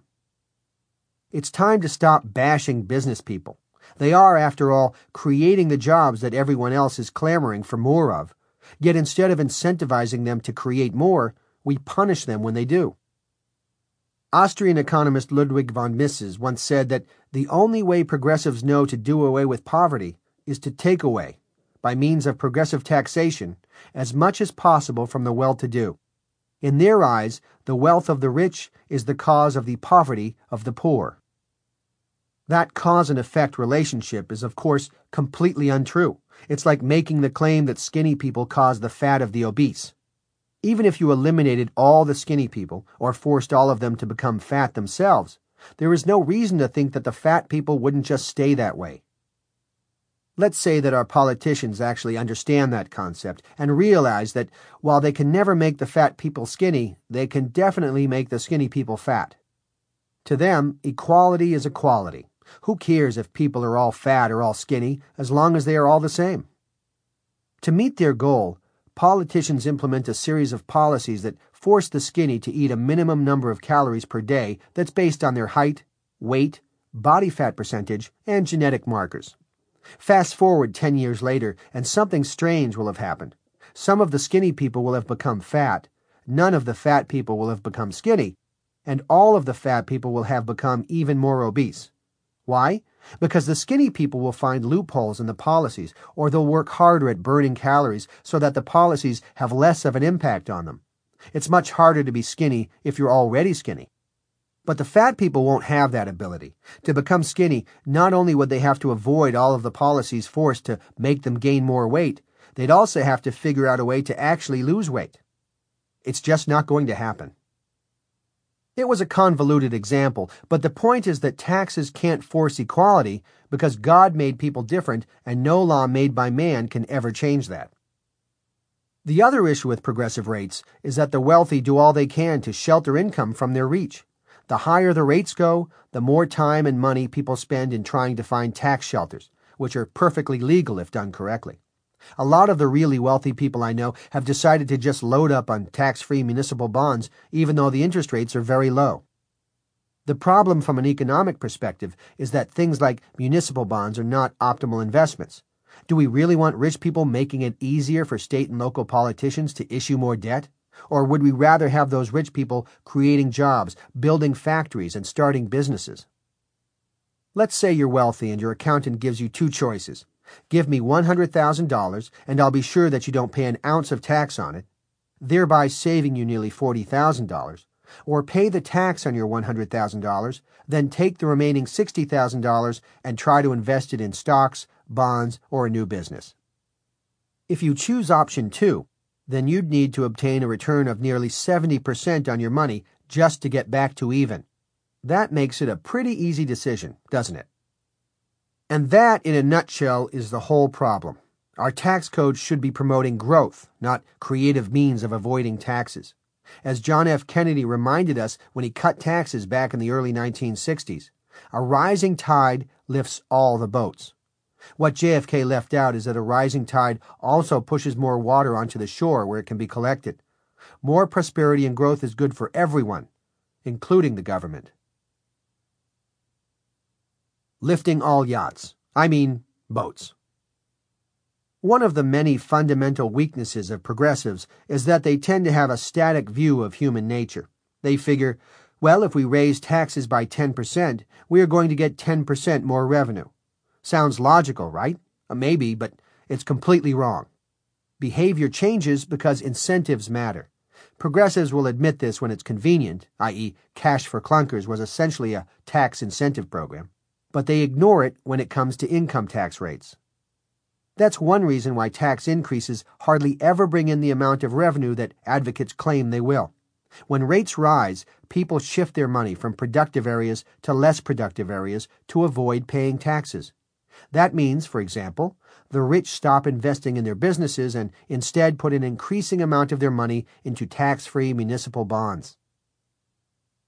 It's time to stop bashing business people. They are, after all, creating the jobs that everyone else is clamoring for more of. Yet instead of incentivizing them to create more, we punish them when they do. Austrian economist Ludwig von Mises once said that the only way progressives know to do away with poverty is to take away, by means of progressive taxation, as much as possible from the well-to-do. In their eyes, the wealth of the rich is the cause of the poverty of the poor. That cause and effect relationship is, of course, completely untrue. It's like making the claim that skinny people cause the fat of the obese. Even if you eliminated all the skinny people, or forced all of them to become fat themselves, there is no reason to think that the fat people wouldn't just stay that way. Let's say that our politicians actually understand that concept and realize that while they can never make the fat people skinny, they can definitely make the skinny people fat. To them, equality is equality. Who cares if people are all fat or all skinny, as long as they are all the same? To meet their goal, politicians implement a series of policies that force the skinny to eat a minimum number of calories per day that's based on their height, weight, body fat percentage, and genetic markers. Fast forward 10 years later, and something strange will have happened. Some of the skinny people will have become fat, none of the fat people will have become skinny, and all of the fat people will have become even more obese. Why? Because the skinny people will find loopholes in the policies, or they'll work harder at burning calories so that the policies have less of an impact on them. It's much harder to be skinny if you're already skinny. But the fat people won't have that ability. To become skinny, not only would they have to avoid all of the policies forced to make them gain more weight, they'd also have to figure out a way to actually lose weight. It's just not going to happen. It was a convoluted example, but the point is that taxes can't force equality because God made people different and no law made by man can ever change that. The other issue with progressive rates is that the wealthy do all they can to shelter income from their reach. The higher the rates go, the more time and money people spend in trying to find tax shelters, which are perfectly legal if done correctly. A lot of the really wealthy people I know have decided to just load up on tax-free municipal bonds, even though the interest rates are very low. The problem from an economic perspective is that things like municipal bonds are not optimal investments. Do we really want rich people making it easier for state and local politicians to issue more debt? Or would we rather have those rich people creating jobs, building factories, and starting businesses? Let's say you're wealthy and your accountant gives you two choices. Give me $100,000 and I'll be sure that you don't pay an ounce of tax on it, thereby saving you nearly $40,000. Or pay the tax on your $100,000, then take the remaining $60,000 and try to invest it in stocks, bonds, or a new business. If you choose option 2, then you'd need to obtain a return of nearly 70% on your money just to get back to even. That makes it a pretty easy decision, doesn't it? And that, in a nutshell, is the whole problem. Our tax code should be promoting growth, not creative means of avoiding taxes. As John F. Kennedy reminded us when he cut taxes back in the early 1960s, a rising tide lifts all the boats. What JFK left out is that a rising tide also pushes more water onto the shore where it can be collected. More prosperity and growth is good for everyone, including the government. Lifting all yachts. I mean, boats. One of the many fundamental weaknesses of progressives is that they tend to have a static view of human nature. They figure, well, if we raise taxes by 10%, we are going to get 10% more revenue. Sounds logical, right? Maybe, but it's completely wrong. Behavior changes because incentives matter. Progressives will admit this when it's convenient, i.e., Cash for Clunkers was essentially a tax incentive program, but they ignore it when it comes to income tax rates. That's one reason why tax increases hardly ever bring in the amount of revenue that advocates claim they will. When rates rise, people shift their money from productive areas to less productive areas to avoid paying taxes. That means, for example, the rich stop investing in their businesses and instead put an increasing amount of their money into tax-free municipal bonds.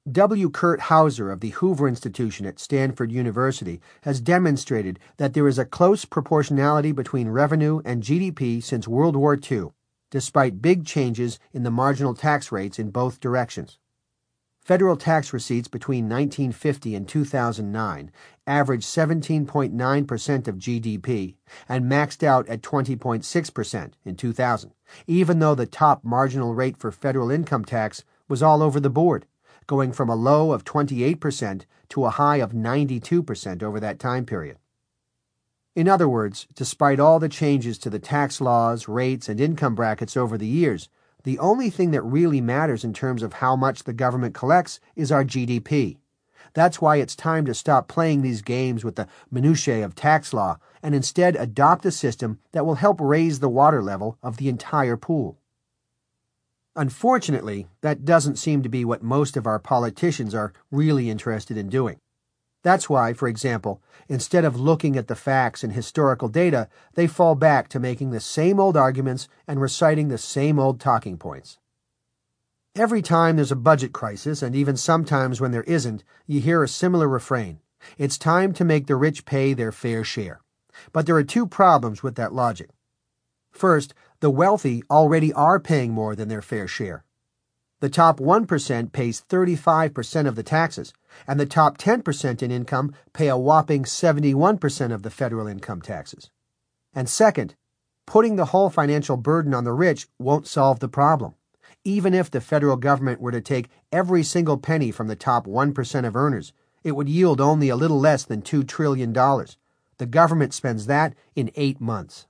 W. Kurt Hauser of the Hoover Institution at Stanford University has demonstrated that there is a close proportionality between revenue and GDP since World War II, despite big changes in the marginal tax rates in both directions. Federal tax receipts between 1950 and 2009 averaged 17.9% of GDP and maxed out at 20.6% in 2000, even though the top marginal rate for federal income tax was all over the board, going from a low of 28% to a high of 92% over that time period. In other words, despite all the changes to the tax laws, rates, and income brackets over the years, the only thing that really matters in terms of how much the government collects is our GDP. That's why it's time to stop playing these games with the minutiae of tax law and instead adopt a system that will help raise the water level of the entire pool. Unfortunately, that doesn't seem to be what most of our politicians are really interested in doing. That's why, for example, instead of looking at the facts and historical data, they fall back to making the same old arguments and reciting the same old talking points. Every time there's a budget crisis, and even sometimes when there isn't, you hear a similar refrain. It's time to make the rich pay their fair share. But there are two problems with that logic. First, the wealthy already are paying more than their fair share. The top 1% pays 35% of the taxes, and the top 10% in income pay a whopping 71% of the federal income taxes. And second, putting the whole financial burden on the rich won't solve the problem. Even if the federal government were to take every single penny from the top 1% of earners, it would yield only a little less than $2 trillion. The government spends that in 8 months.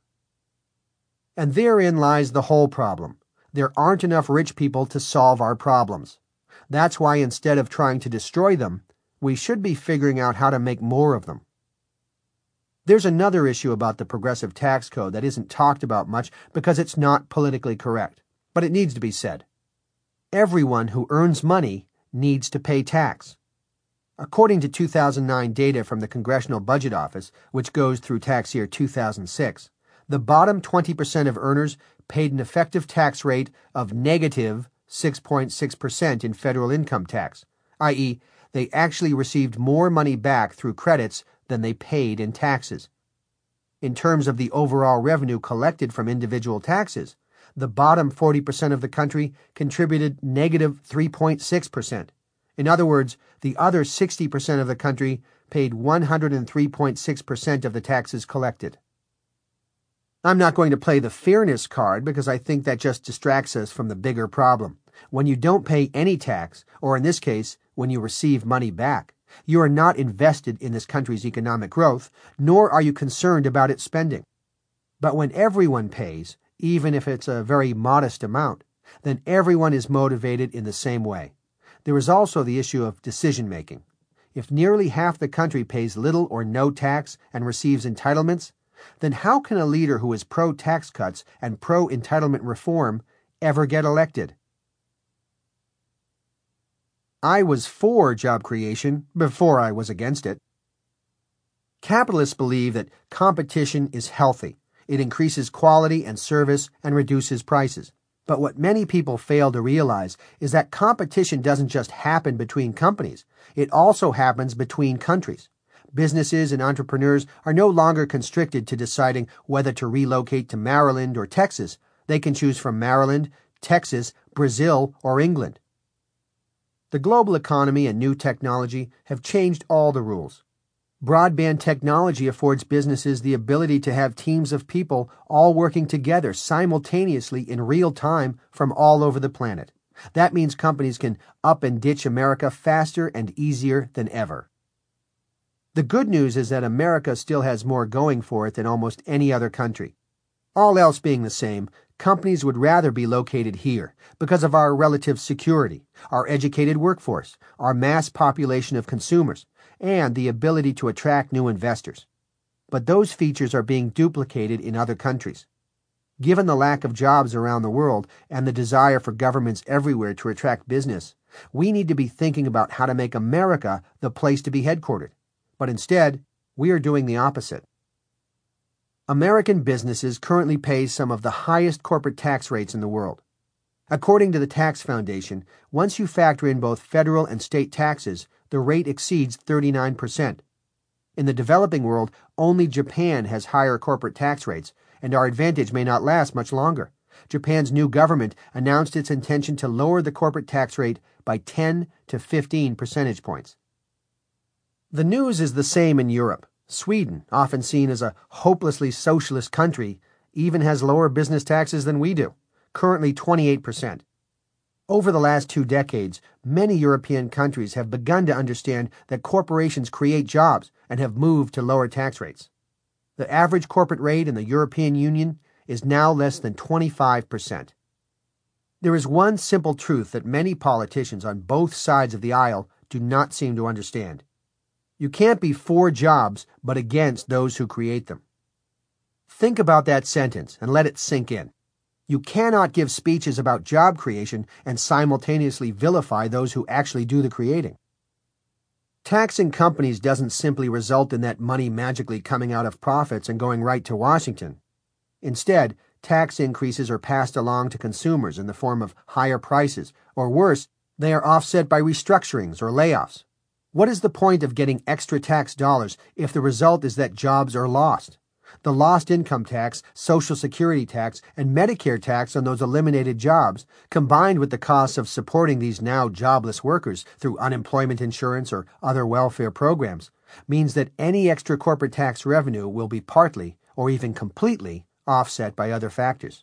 And therein lies the whole problem. There aren't enough rich people to solve our problems. That's why instead of trying to destroy them, we should be figuring out how to make more of them. There's another issue about the progressive tax code that isn't talked about much because it's not politically correct, but it needs to be said. Everyone who earns money needs to pay tax. According to 2009 data from the Congressional Budget Office, which goes through tax year 2006, the bottom 20% of earners paid an effective tax rate of negative 6.6% in federal income tax, i.e., they actually received more money back through credits than they paid in taxes. In terms of the overall revenue collected from individual taxes, the bottom 40% of the country contributed negative 3.6%. In other words, the other 60% of the country paid 103.6% of the taxes collected. I'm not going to play the fairness card because I think that just distracts us from the bigger problem. When you don't pay any tax, or in this case, when you receive money back, you are not invested in this country's economic growth, nor are you concerned about its spending. But when everyone pays, even if it's a very modest amount, then everyone is motivated in the same way. There is also the issue of decision-making. If nearly half the country pays little or no tax and receives entitlements, then how can a leader who is pro-tax cuts and pro-entitlement reform ever get elected? I was for job creation before I was against it. Capitalists believe that competition is healthy. It increases quality and service and reduces prices. But what many people fail to realize is that competition doesn't just happen between companies. It also happens between countries. Businesses and entrepreneurs are no longer constricted to deciding whether to relocate to Maryland or Texas. They can choose from Maryland, Texas, Brazil, or England. The global economy and new technology have changed all the rules. Broadband technology affords businesses the ability to have teams of people all working together simultaneously in real time from all over the planet. That means companies can up and ditch America faster and easier than ever. The good news is that America still has more going for it than almost any other country. All else being the same, companies would rather be located here because of our relative security, our educated workforce, our mass population of consumers, and the ability to attract new investors. But those features are being duplicated in other countries. Given the lack of jobs around the world and the desire for governments everywhere to attract business, we need to be thinking about how to make America the place to be headquartered. But instead, we are doing the opposite. American businesses currently pay some of the highest corporate tax rates in the world. According to the Tax Foundation, once you factor in both federal and state taxes, the rate exceeds 39%. In the developing world, only Japan has higher corporate tax rates, and our advantage may not last much longer. Japan's new government announced its intention to lower the corporate tax rate by 10 to 15 percentage points. The news is the same in Europe. Sweden, often seen as a hopelessly socialist country, even has lower business taxes than we do, currently 28%. Over the last 2 decades, many European countries have begun to understand that corporations create jobs and have moved to lower tax rates. The average corporate rate in the European Union is now less than 25%. There is one simple truth that many politicians on both sides of the aisle do not seem to understand. You can't be for jobs but against those who create them. Think about that sentence and let it sink in. You cannot give speeches about job creation and simultaneously vilify those who actually do the creating. Taxing companies doesn't simply result in that money magically coming out of profits and going right to Washington. Instead, tax increases are passed along to consumers in the form of higher prices, or worse, they are offset by restructurings or layoffs. What is the point of getting extra tax dollars if the result is that jobs are lost? The lost income tax, Social Security tax, and Medicare tax on those eliminated jobs, combined with the costs of supporting these now jobless workers through unemployment insurance or other welfare programs, means that any extra corporate tax revenue will be partly, or even completely, offset by other factors.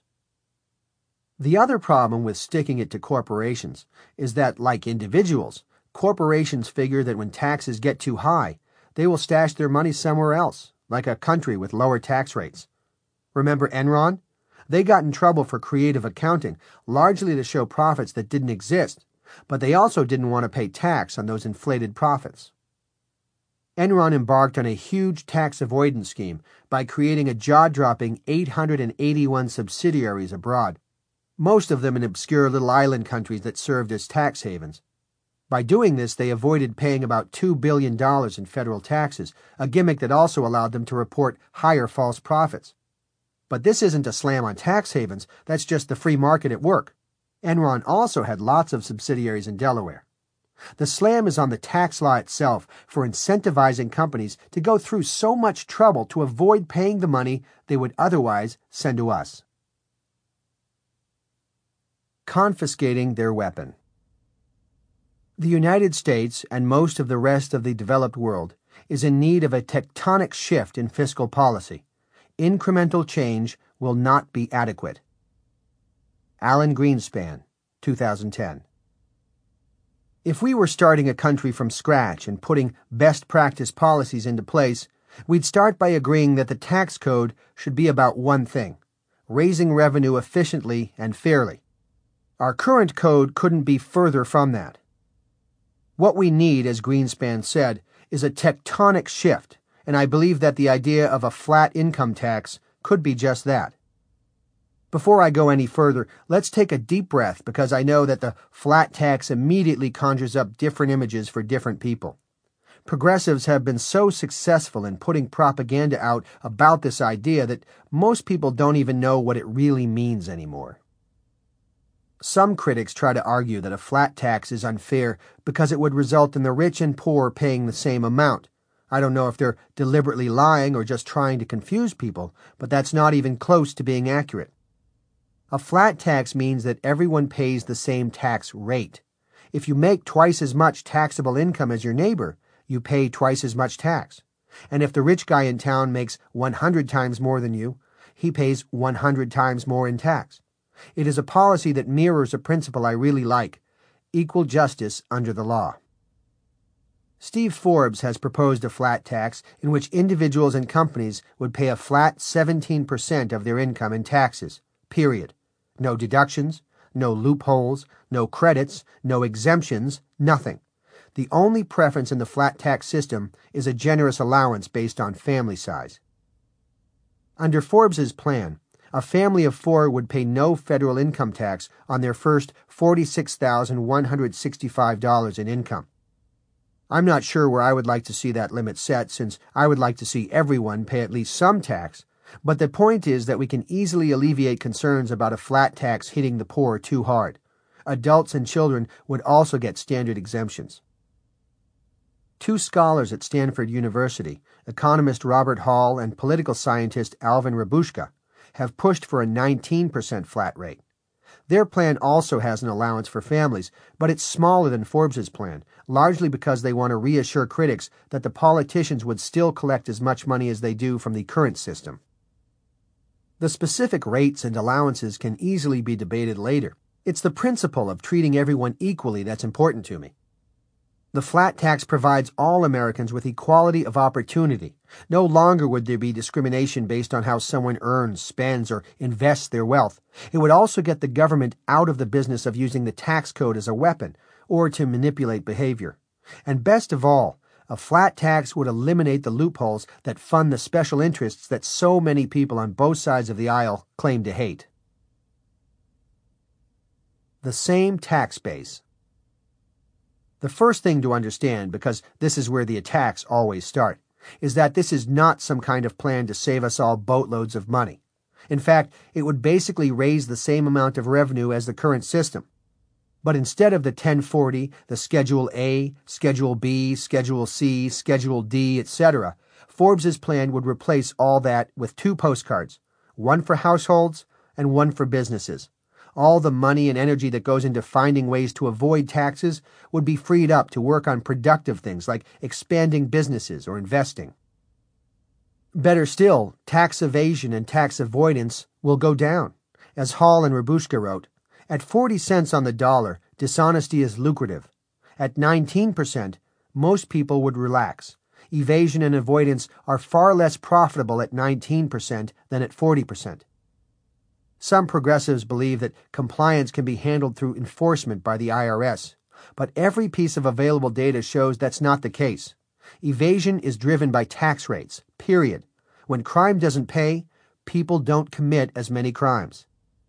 The other problem with sticking it to corporations is that, like individuals, corporations figure that when taxes get too high, they will stash their money somewhere else, like a country with lower tax rates. Remember Enron? They got in trouble for creative accounting, largely to show profits that didn't exist, but they also didn't want to pay tax on those inflated profits. Enron embarked on a huge tax avoidance scheme by creating a jaw-dropping 881 subsidiaries abroad, most of them in obscure little island countries that served as tax havens. By doing this, they avoided paying about $2 billion in federal taxes, a gimmick that also allowed them to report higher false profits. But this isn't a slam on tax havens, that's just the free market at work. Enron also had lots of subsidiaries in Delaware. The slam is on the tax law itself for incentivizing companies to go through so much trouble to avoid paying the money they would otherwise send to us. Confiscating their weapon. The United States and most of the rest of the developed world is in need of a tectonic shift in fiscal policy. Incremental change will not be adequate. Alan Greenspan, 2010. If we were starting a country from scratch and putting best practice policies into place, we'd start by agreeing that the tax code should be about one thing: raising revenue efficiently and fairly. Our current code couldn't be further from that. What we need, as Greenspan said, is a tectonic shift, and I believe that the idea of a flat income tax could be just that. Before I go any further, let's take a deep breath because I know that the flat tax immediately conjures up different images for different people. Progressives have been so successful in putting propaganda out about this idea that most people don't even know what it really means anymore. Some critics try to argue that a flat tax is unfair because it would result in the rich and poor paying the same amount. I don't know if they're deliberately lying or just trying to confuse people, but that's not even close to being accurate. A flat tax means that everyone pays the same tax rate. If you make twice as much taxable income as your neighbor, you pay twice as much tax. And if the rich guy in town makes 100 times more than you, he pays 100 times more in tax. It is a policy that mirrors a principle I really like: equal justice under the law. Steve Forbes has proposed a flat tax in which individuals and companies would pay a flat 17% of their income in taxes, period. No deductions, no loopholes, no credits, no exemptions, nothing. The only preference in the flat tax system is a generous allowance based on family size. Under Forbes's plan, a family of 4 would pay no federal income tax on their first $46,165 in income. I'm not sure where I would like to see that limit set, since I would like to see everyone pay at least some tax, But the point is that we can easily alleviate concerns about a flat tax hitting the poor too hard. Adults and children would also get standard exemptions. Two scholars at Stanford University, economist Robert Hall and political scientist Alvin Rabushka, have pushed for a 19% flat rate. Their plan also has an allowance for families, but it's smaller than Forbes's plan, largely because they want to reassure critics that the politicians would still collect as much money as they do from the current system. The specific rates and allowances can easily be debated later. It's the principle of treating everyone equally that's important to me. The flat tax provides all Americans with equality of opportunity. No longer would there be discrimination based on how someone earns, spends, or invests their wealth. It would also get the government out of the business of using the tax code as a weapon or to manipulate behavior. And best of all, a flat tax would eliminate the loopholes that fund the special interests that so many people on both sides of the aisle claim to hate. The same tax base. The first thing to understand, because this is where the attacks always start, is that this is not some kind of plan to save us all boatloads of money. In fact, it would basically raise the same amount of revenue as the current system. But instead of the 1040, the Schedule A, Schedule B, Schedule C, Schedule D, etc., Forbes's plan would replace all that with two postcards, one for households and one for businesses. All the money and energy that goes into finding ways to avoid taxes would be freed up to work on productive things like expanding businesses or investing. Better still, tax evasion and tax avoidance will go down. As Hall and Rabushka wrote, at 40 cents on the dollar, dishonesty is lucrative. At 19%, most people would relax. Evasion and avoidance are far less profitable at 19% than at 40%. Some progressives believe that compliance can be handled through enforcement by the IRS, but every piece of available data shows that's not the case. Evasion is driven by tax rates, period. When crime doesn't pay, people don't commit as many crimes.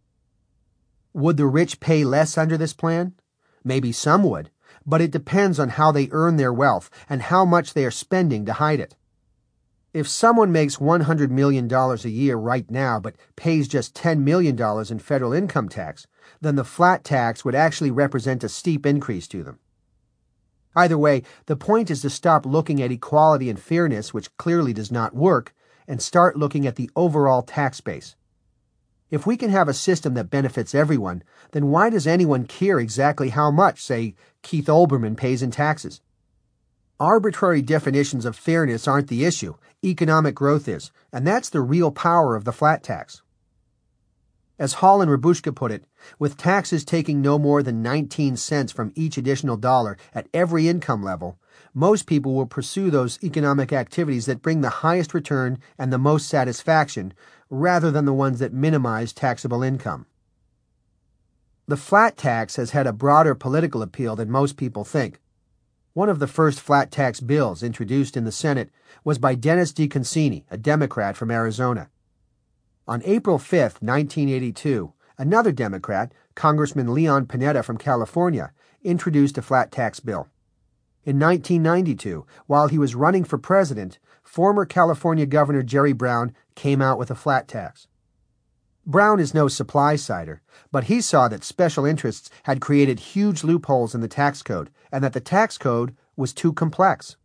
Would the rich pay less under this plan? Maybe some would, but it depends on how they earn their wealth and how much they are spending to hide it. If someone makes $100 million a year right now but pays just $10 million in federal income tax, then the flat tax would actually represent a steep increase to them. Either way, the point is to stop looking at equality and fairness, which clearly does not work, and start looking at the overall tax base. If we can have a system that benefits everyone, then why does anyone care exactly how much, say, Keith Olbermann pays in taxes? Arbitrary definitions of fairness aren't the issue. Economic growth is, and that's the real power of the flat tax. As Hall and Rabushka put it, with taxes taking no more than 19 cents from each additional dollar at every income level, most people will pursue those economic activities that bring the highest return and the most satisfaction, rather than the ones that minimize taxable income. The flat tax has had a broader political appeal than most people think. One of the first flat tax bills introduced in the Senate was by Dennis DeConcini, a Democrat from Arizona. On April 5, 1982, another Democrat, Congressman Leon Panetta from California, introduced a flat tax bill. In 1992, while he was running for president, former California Governor Jerry Brown came out with a flat tax. Brown is no supply-sider, but he saw that special interests had created huge loopholes in the tax code and that the tax code was too complex.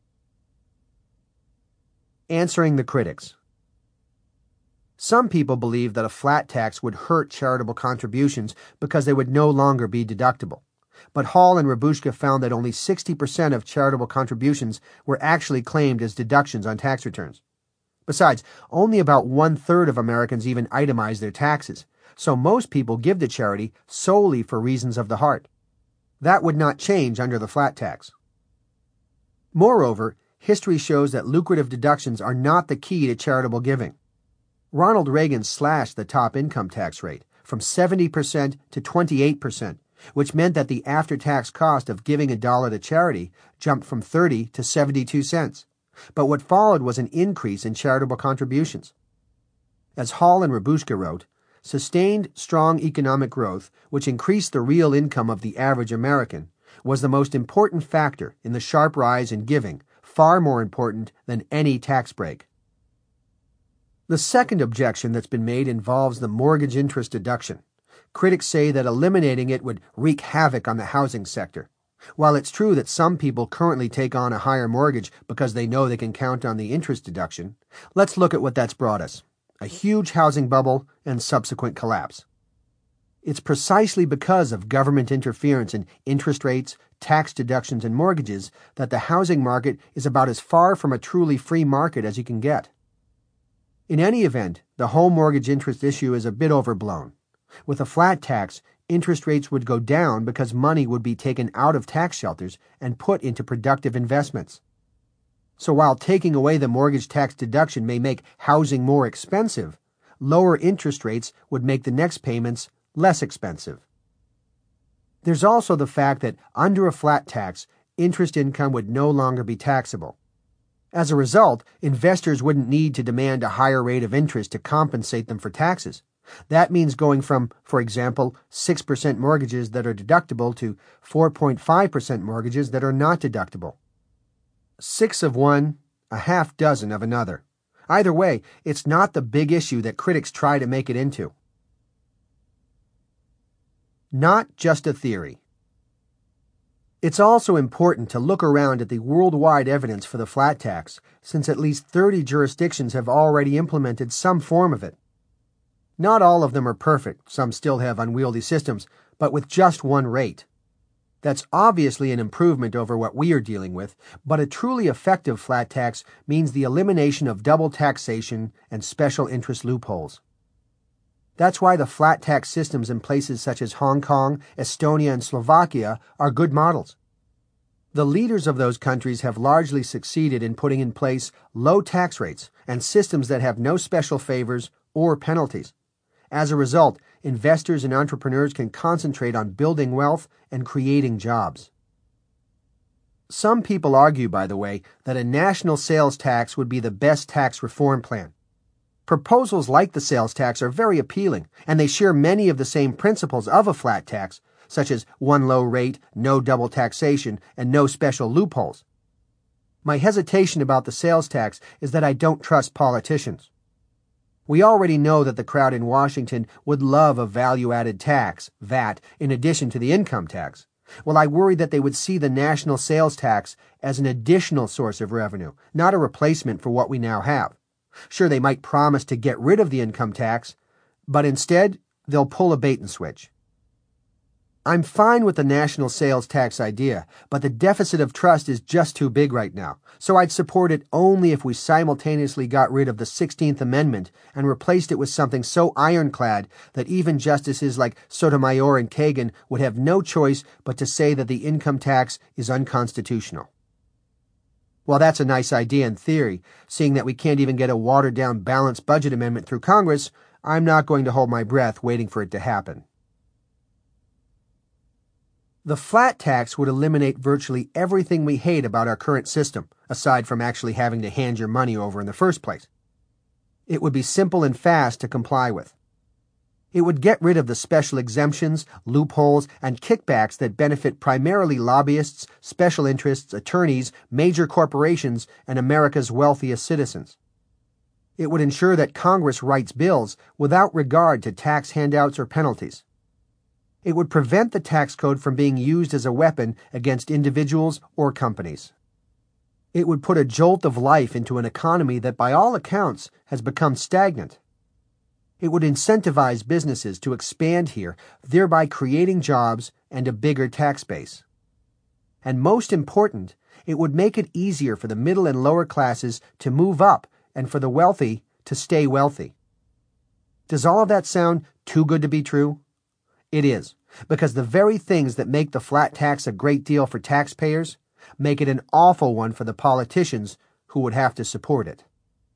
Answering the critics. Some people believe that a flat tax would hurt charitable contributions because they would no longer be deductible. But Hall and Rabushka found that only 60% of charitable contributions were actually claimed as deductions on tax returns. Besides, only about 1/3 of Americans even itemize their taxes, so most people give to charity solely for reasons of the heart. That would not change under the flat tax. Moreover, history shows that lucrative deductions are not the key to charitable giving. Ronald Reagan slashed the top income tax rate from 70% to 28%, which meant that the after-tax cost of giving $1 to charity jumped from 30 to 72 cents. But what followed was an increase in charitable contributions. As Hall and Rabushka wrote, sustained strong economic growth, which increased the real income of the average American, was the most important factor in the sharp rise in giving, far more important than any tax break. The second objection that's been made involves the mortgage interest deduction. Critics say that eliminating it would wreak havoc on the housing sector. While it's true that some people currently take on a higher mortgage because they know they can count on the interest deduction, let's look at what that's brought us: a huge housing bubble and subsequent collapse. It's precisely because of government interference in interest rates, tax deductions, and mortgages that the housing market is about as far from a truly free market as you can get. In any event, the home mortgage interest issue is a bit overblown. With a flat tax, interest rates would go down because money would be taken out of tax shelters and put into productive investments. So while taking away the mortgage tax deduction may make housing more expensive, lower interest rates would make the next payments less expensive. There's also the fact that under a flat tax, interest income would no longer be taxable. As a result, investors wouldn't need to demand a higher rate of interest to compensate them for taxes. That means going from, for example, 6% mortgages that are deductible to 4.5% mortgages that are not deductible. 6 of one, a half dozen of another. Either way, it's not the big issue that critics try to make it into. Not just a theory. It's also important to look around at the worldwide evidence for the flat tax, since at least 30 jurisdictions have already implemented some form of it. Not all of them are perfect, some still have unwieldy systems, but with just one rate. That's obviously an improvement over what we are dealing with, but a truly effective flat tax means the elimination of double taxation and special interest loopholes. That's why the flat tax systems in places such as Hong Kong, Estonia, and Slovakia are good models. The leaders of those countries have largely succeeded in putting in place low tax rates and systems that have no special favors or penalties. As a result, investors and entrepreneurs can concentrate on building wealth and creating jobs. Some people argue, by the way, that a national sales tax would be the best tax reform plan. Proposals like the sales tax are very appealing, and they share many of the same principles of a flat tax, such as one low rate, no double taxation, and no special loopholes. My hesitation about the sales tax is that I don't trust politicians. We already know that the crowd in Washington would love a value-added tax, VAT, in addition to the income tax. Well, I worry that they would see the national sales tax as an additional source of revenue, not a replacement for what we now have. Sure, they might promise to get rid of the income tax, but instead, they'll pull a bait and switch. I'm fine with the national sales tax idea, but the deficit of trust is just too big right now, so I'd support it only if we simultaneously got rid of the 16th Amendment and replaced it with something so ironclad that even justices like Sotomayor and Kagan would have no choice but to say that the income tax is unconstitutional. While that's a nice idea in theory, seeing that we can't even get a watered-down balanced budget amendment through Congress, I'm not going to hold my breath waiting for it to happen. The flat tax would eliminate virtually everything we hate about our current system, aside from actually having to hand your money over in the first place. It would be simple and fast to comply with. It would get rid of the special exemptions, loopholes, and kickbacks that benefit primarily lobbyists, special interests, attorneys, major corporations, and America's wealthiest citizens. It would ensure that Congress writes bills without regard to tax handouts or penalties. It would prevent the tax code from being used as a weapon against individuals or companies. It would put a jolt of life into an economy that by all accounts has become stagnant. It would incentivize businesses to expand here, thereby creating jobs and a bigger tax base. And most important, it would make it easier for the middle and lower classes to move up and for the wealthy to stay wealthy. Does all of that sound too good to be true? It is, because the very things that make the flat tax a great deal for taxpayers make it an awful one for the politicians who would have to support it.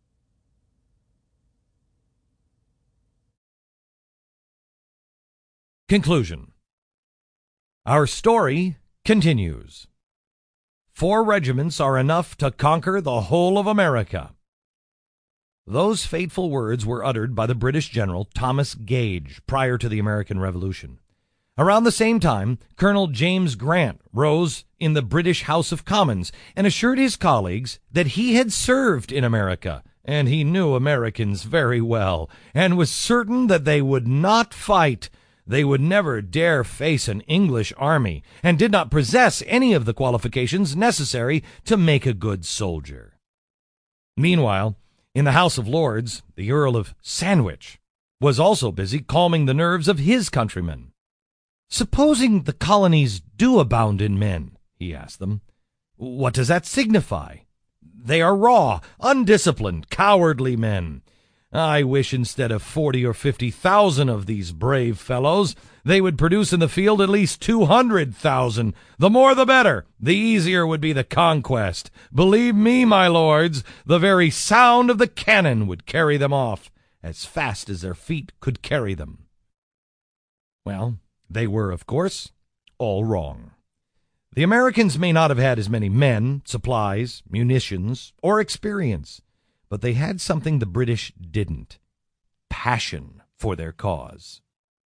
Conclusion. Our story continues. 4 regiments are enough to conquer the whole of America. Those fateful words were uttered by the British General Thomas Gage prior to the American Revolution. Around the same time, Colonel James Grant rose in the British House of Commons and assured his colleagues that he had served in America and he knew Americans very well, and was certain that they would not fight. They would never dare face an English army, and did not possess any of the qualifications necessary to make a good soldier. Meanwhile, in the House of Lords, the Earl of Sandwich was also busy calming the nerves of his countrymen. "Supposing the colonies do abound in men," he asked them, "what does that signify? They are raw, undisciplined, cowardly men. I wish instead of 40 or 50,000 of these brave fellows, they would produce in the field at least 200,000. The more the better. The easier would be the conquest. Believe me, my lords, the very sound of the cannon would carry them off, as fast as their feet could carry them." Well, they were, of course, all wrong. The Americans may not have had as many men, supplies, munitions, or experience, but they had something the British didn't: passion for their cause.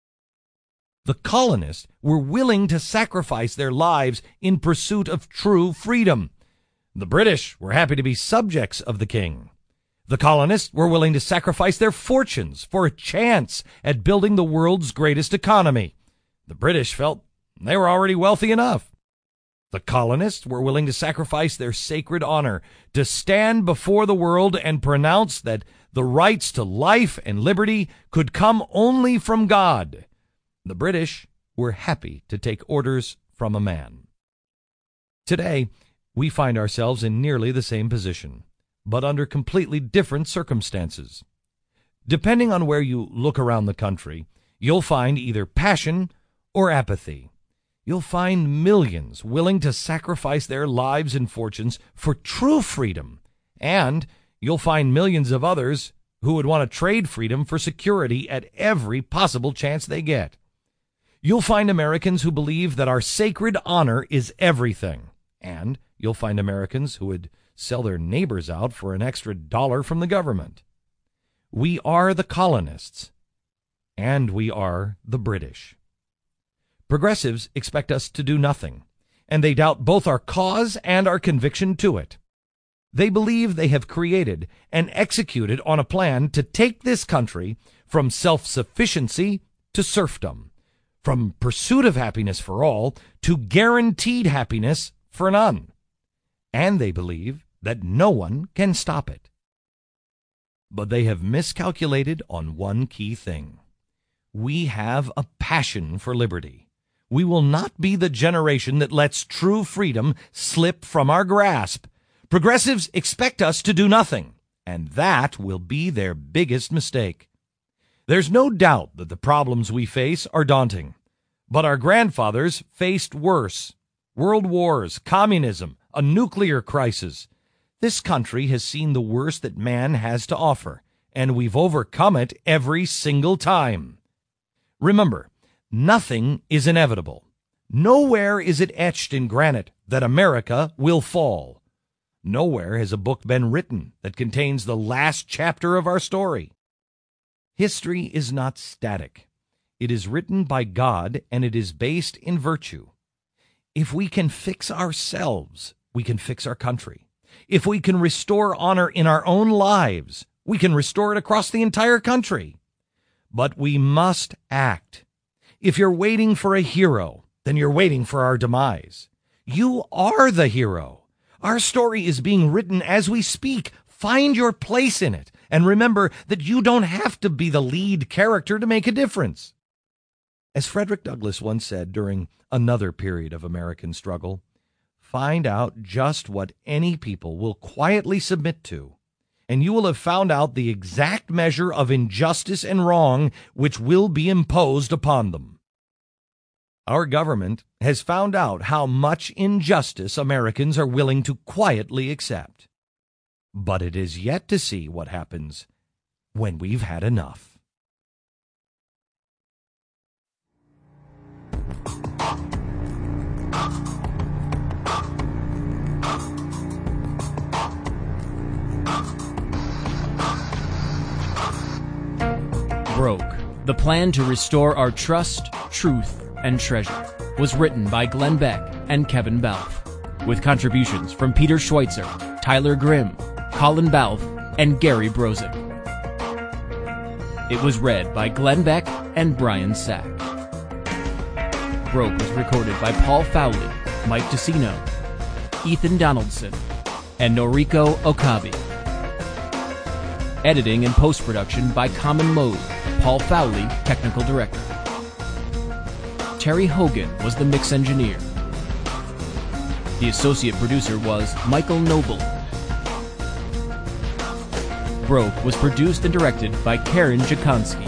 The colonists were willing to sacrifice their lives in pursuit of true freedom. The British were happy to be subjects of the king. The colonists were willing to sacrifice their fortunes for a chance at building the world's greatest economy. The British felt they were already wealthy enough. The colonists were willing to sacrifice their sacred honor to stand before the world and pronounce that the rights to life and liberty could come only from God. The British were happy to take orders from a man. Today, we find ourselves in nearly the same position, but under completely different circumstances. Depending on where you look around the country, you'll find either passion or apathy. You'll find millions willing to sacrifice their lives and fortunes for true freedom, and you'll find millions of others who would want to trade freedom for security at every possible chance they get. You'll find Americans who believe that our sacred honor is everything, and you'll find Americans who would sell their neighbors out for an extra dollar from the government. We are the colonists, and we are the British. Progressives expect us to do nothing, and they doubt both our cause and our conviction to it. They believe they have created and executed on a plan to take this country from self-sufficiency to serfdom, from pursuit of happiness for all to guaranteed happiness for none. And they believe that no one can stop it. But they have miscalculated on one key thing. We have a passion for liberty. We will not be the generation that lets true freedom slip from our grasp. Progressives expect us to do nothing, and that will be their biggest mistake. There's no doubt that the problems we face are daunting, but our grandfathers faced worse. World wars, communism, a nuclear crisis. This country has seen the worst that man has to offer, and we've overcome it every single time. Remember, nothing is inevitable. Nowhere is it etched in granite that America will fall. Nowhere has a book been written that contains the last chapter of our story. History is not static. It is written by God, and it is based in virtue. If we can fix ourselves, we can fix our country. If we can restore honor in our own lives, we can restore it across the entire country. But we must act. If you're waiting for a hero, then you're waiting for our demise. You are the hero. Our story is being written as we speak. Find your place in it, and remember that you don't have to be the lead character to make a difference. As Frederick Douglass once said during another period of American struggle, find out just what any people will quietly submit to, and you will have found out the exact measure of injustice and wrong which will be imposed upon them. Our government has found out how much injustice Americans are willing to quietly accept. But it is yet to see what happens when we've had enough. Broke, the plan to restore our trust, truth, and treasure, was written by Glenn Beck and Kevin Balfe, with contributions from Peter Schweitzer, Tyler Grimm, Colin Balfe, and Gary Brozick. It was read by Glenn Beck and Brian Sack. Broke was recorded by Paul Fowley, Mike DeCino, Ethan Donaldson, and Noriko Okabe. Editing and post-production by Common Mode, Paul Fowley, Technical Director. Terry Hogan was the mix engineer. The associate producer was Michael Noble. Broke was produced and directed by Karen Jakonski.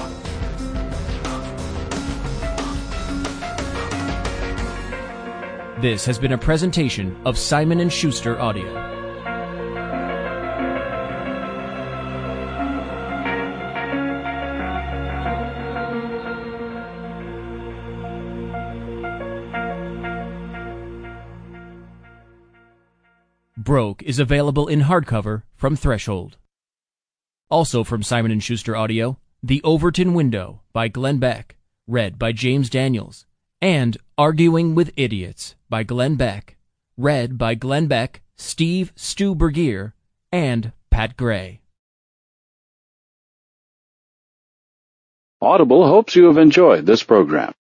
This has been a presentation of Simon & Schuster Audio. Broke is available in hardcover from Threshold. Also from Simon & Schuster Audio, The Overton Window by Glenn Beck, read by James Daniels, and Arguing with Idiots by Glenn Beck, read by Glenn Beck, Steve Stu Bergier, and Pat Gray. Audible hopes you have enjoyed this program.